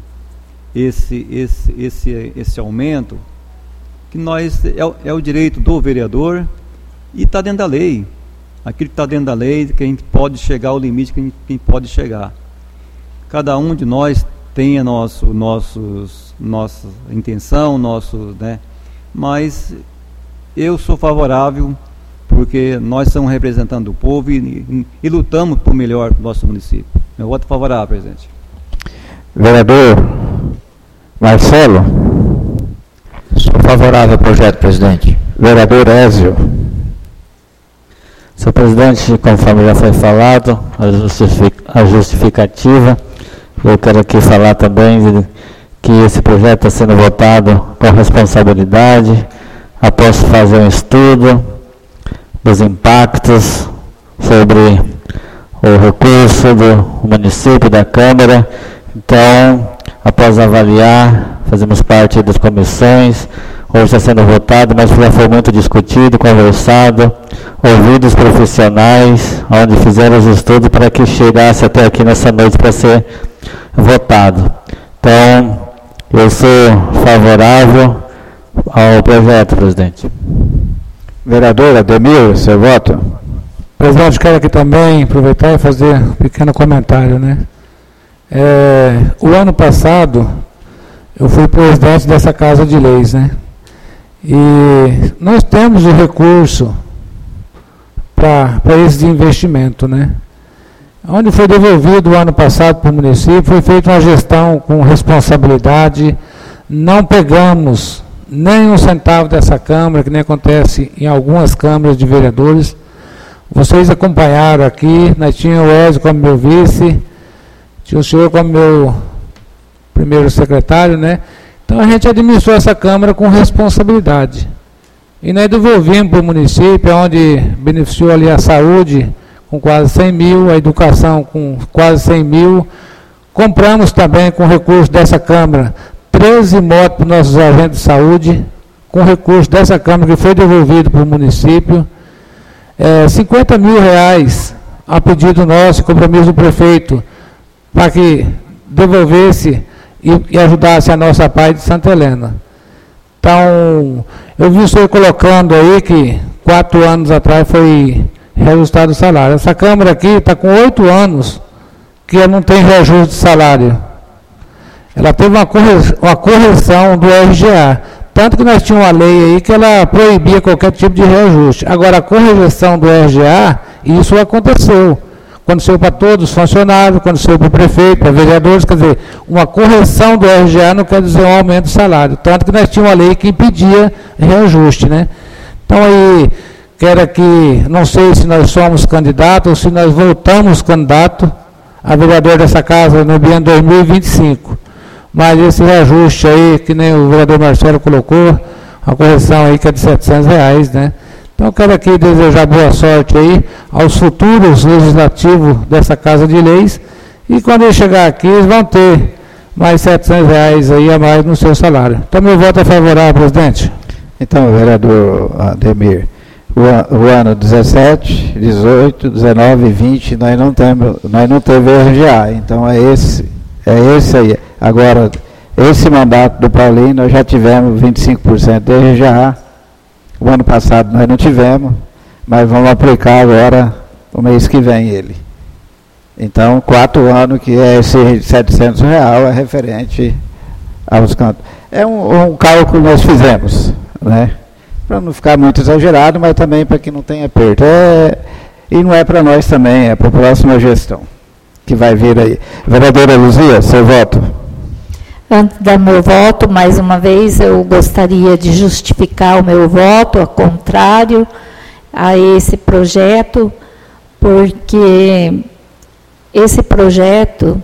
esse aumento, que é o direito do vereador e está dentro da lei. Aquilo que está dentro da lei, que a gente pode chegar ao limite que a gente pode chegar. Cada um de nós tem a nossa intenção, né? Mas eu sou favorável, porque nós somos representantes do povo e lutamos por melhor para o nosso município. Meu voto é favorável, presidente. Vereador Marcelo. Sou favorável ao projeto, presidente. Vereador Ézio. Senhor presidente, conforme já foi falado, a justificativa, eu quero aqui falar também que esse projeto está sendo votado com responsabilidade, após fazer um estudo dos impactos sobre o recurso do município, da Câmara. Então, após avaliar, fazemos parte das comissões, hoje está sendo votado, mas já foi muito discutido, conversado, ouvido os profissionais, onde fizeram os estudos para que chegasse até aqui nessa noite para ser votado. Então, eu sou favorável ao projeto, presidente. Vereador Ademir, seu voto? Presidente, quero aqui também aproveitar e fazer um pequeno comentário, né? O ano passado, eu fui presidente dessa Casa de Leis, né? E nós temos o recurso para esse investimento, né? Onde foi devolvido o ano passado para o município, foi feita uma gestão com responsabilidade, não pegamos nem um centavo dessa Câmara, que nem acontece em algumas câmaras de vereadores. Vocês acompanharam aqui, nós tínhamos o Ezio como meu vice, tinha o senhor como meu primeiro secretário, né? Então a gente administrou essa Câmara com responsabilidade. E nós devolvemos para o município, onde beneficiou ali a saúde, com quase 100 mil, a educação com quase 100 mil. Compramos também, com recurso dessa Câmara, 13 motos para os nossos agentes de saúde, com recurso dessa Câmara que foi devolvido para o município. 50 mil reais a pedido nosso, compromisso do prefeito, para que devolvesse e ajudasse a nossa parte de Santa Helena. Então, eu vi o senhor colocando aí que 4 anos atrás foi reajustado o salário. Essa Câmara aqui está com 8 anos que ela não tem reajuste de salário. Ela teve uma correção do RGA. Tanto que nós tínhamos uma lei aí que ela proibia qualquer tipo de reajuste. Agora, a correção do RGA, isso aconteceu. Aconteceu para todos os funcionários, aconteceu para o prefeito, para vereadores, quer dizer, uma correção do RGA não quer dizer um aumento do salário. Tanto que nós tínhamos uma lei que impedia reajuste, né? Então aí, quero aqui, não sei se nós somos candidatos ou se nós voltamos candidato a vereador dessa casa no ano 2025. Mas esse reajuste aí, que nem o vereador Marcelo colocou, a correção aí que é de R$700, né? Então, eu quero aqui desejar boa sorte aí aos futuros legislativos dessa Casa de Leis, e quando ele chegar aqui, eles vão ter mais R$700 aí a mais no seu salário. Então, meu voto é favorável, presidente. Então, vereador Ademir, o ano 17, 18, 19 e 20, nós não temos RGA, então é esse aí. Agora, esse mandato do Paulinho, nós já tivemos 25% de RGA. O ano passado nós não tivemos, mas vamos aplicar agora o mês que vem ele. Então, 4 anos que é esse R$700 é referente aos cantos. É um cálculo que nós fizemos, né? para não ficar muito exagerado, mas também para que não tenha perda. E não é para nós também, é para a próxima gestão que vai vir aí. Vereadora Luzia, seu voto. Antes do meu voto, mais uma vez, eu gostaria de justificar o meu voto, ao contrário a esse projeto, porque esse projeto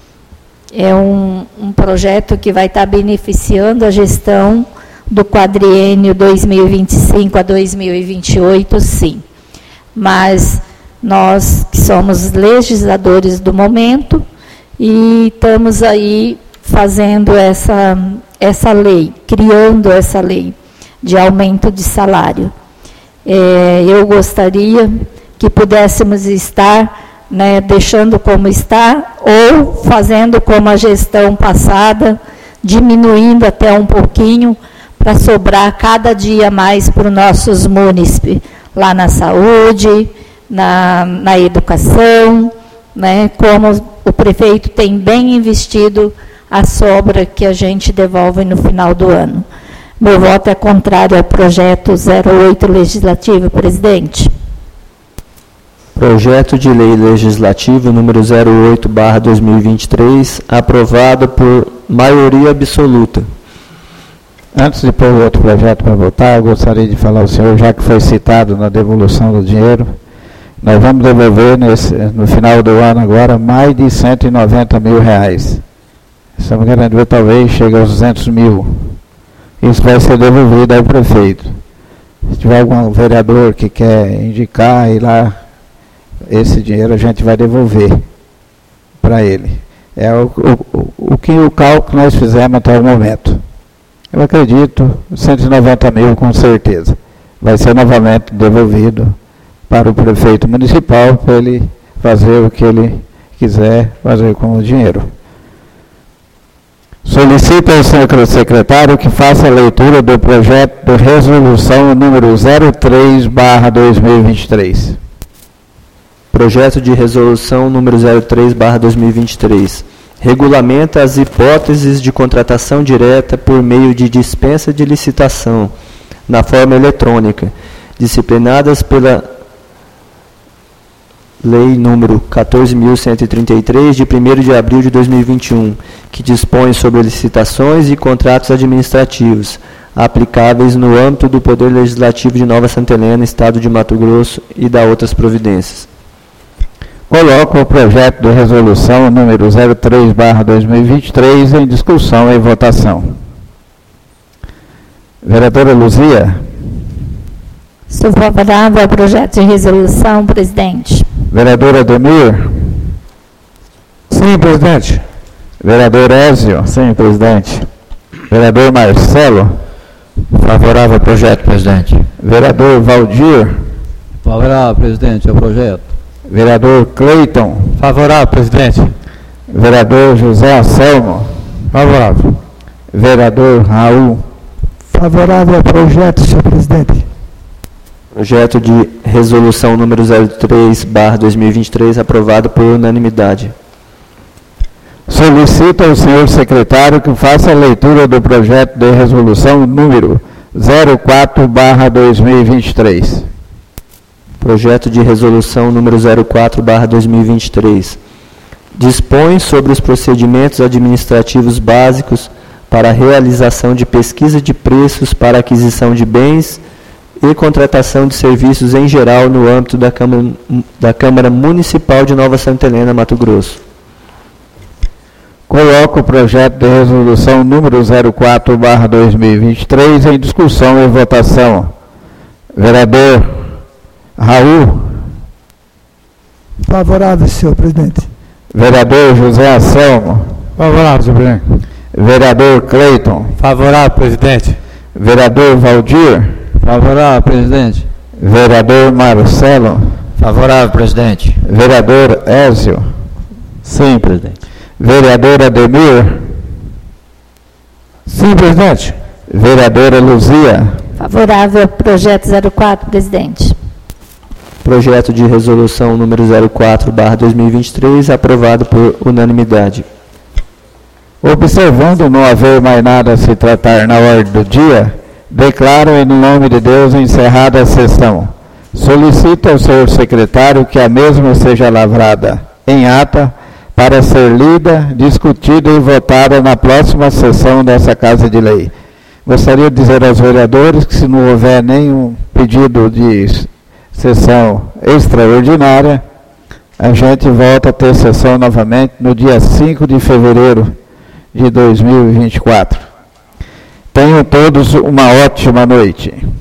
é um projeto que vai estar beneficiando a gestão do quadriênio 2025 a 2028, sim. Mas nós que somos legisladores do momento e estamos aí fazendo essa lei, criando essa lei de aumento de salário. Eu gostaria que pudéssemos estar, né, deixando como está, ou fazendo como a gestão passada, diminuindo até um pouquinho, para sobrar cada dia mais para os nossos munícipes, lá na saúde, na educação, né, como o prefeito tem bem investido a sobra que a gente devolve no final do ano. Meu voto é contrário ao projeto 08 legislativo, presidente. Projeto de lei legislativo número 08/2023, aprovado por maioria absoluta. Antes de pôr o outro projeto para votar, eu gostaria de falar ao senhor, já que foi citado na devolução do dinheiro, nós vamos devolver no final do ano agora mais de 190 mil reais. Estamos querendo ver, talvez chegue aos 200 mil. Isso vai ser devolvido ao prefeito. Se tiver algum vereador que quer indicar ir lá, esse dinheiro a gente vai devolver para ele. É o cálculo que nós fizemos até o momento. Eu acredito, 190 mil com certeza. Vai ser novamente devolvido para o prefeito municipal, para ele fazer o que ele quiser fazer com o dinheiro. Solicito ao senhor secretário que faça a leitura do projeto de resolução número 03/2023. Projeto de resolução número 03/2023. Regulamenta as hipóteses de contratação direta por meio de dispensa de licitação, na forma eletrônica, disciplinadas pela Lei número 14.133, de 1º de abril de 2021, que dispõe sobre licitações e contratos administrativos, aplicáveis no âmbito do Poder Legislativo de Nova Santa Helena, Estado de Mato Grosso, e da outras providências. Coloco o projeto de resolução número 03/2023 em discussão e votação. Vereadora Luzia. Sou favorável ao projeto de resolução, presidente. Vereador Ademir? Sim, presidente. Vereador Ézio? Sim, presidente. Vereador Marcelo? Favorável ao projeto, presidente. Vereador Valdir? Favorável, presidente, ao projeto. Vereador Cleiton? Favorável, presidente. Vereador José Anselmo? Favorável. Vereador Raul? Favorável ao projeto, senhor presidente. Projeto de resolução número 03/2023, aprovado por unanimidade. Solicito ao senhor secretário que faça a leitura do projeto de resolução número 04/2023. Projeto de resolução número 04/2023. Dispõe sobre os procedimentos administrativos básicos para a realização de pesquisa de preços para aquisição de bens e contratação de serviços em geral no âmbito da Câmara Municipal de Nova Santa Helena, Mato Grosso. Coloco o projeto de resolução número 04/2023 em discussão e votação. Vereador Raul? Favorável, senhor presidente. Vereador José Anselmo? Favorável, senhor presidente. Vereador Cleiton? Favorável, presidente. Vereador Valdir? Favorável, presidente. Vereador Marcelo? Favorável, presidente. Vereador Ézio? Sim, presidente. Vereador Ademir? Sim, presidente. Vereadora Luzia? Favorável ao projeto 04, presidente. Projeto de resolução número 04/2023, aprovado por unanimidade. Observando não haver mais nada a se tratar na ordem do dia, Declaro em nome de Deus encerrada a sessão. Solicito ao senhor secretário que a mesma seja lavrada em ata para ser lida, discutida e votada na próxima sessão dessa Casa de Lei. Gostaria de dizer aos vereadores que, se não houver nenhum pedido de sessão extraordinária, a gente volta a ter sessão novamente no dia 5 de fevereiro de 2024. Tenham todos uma ótima noite.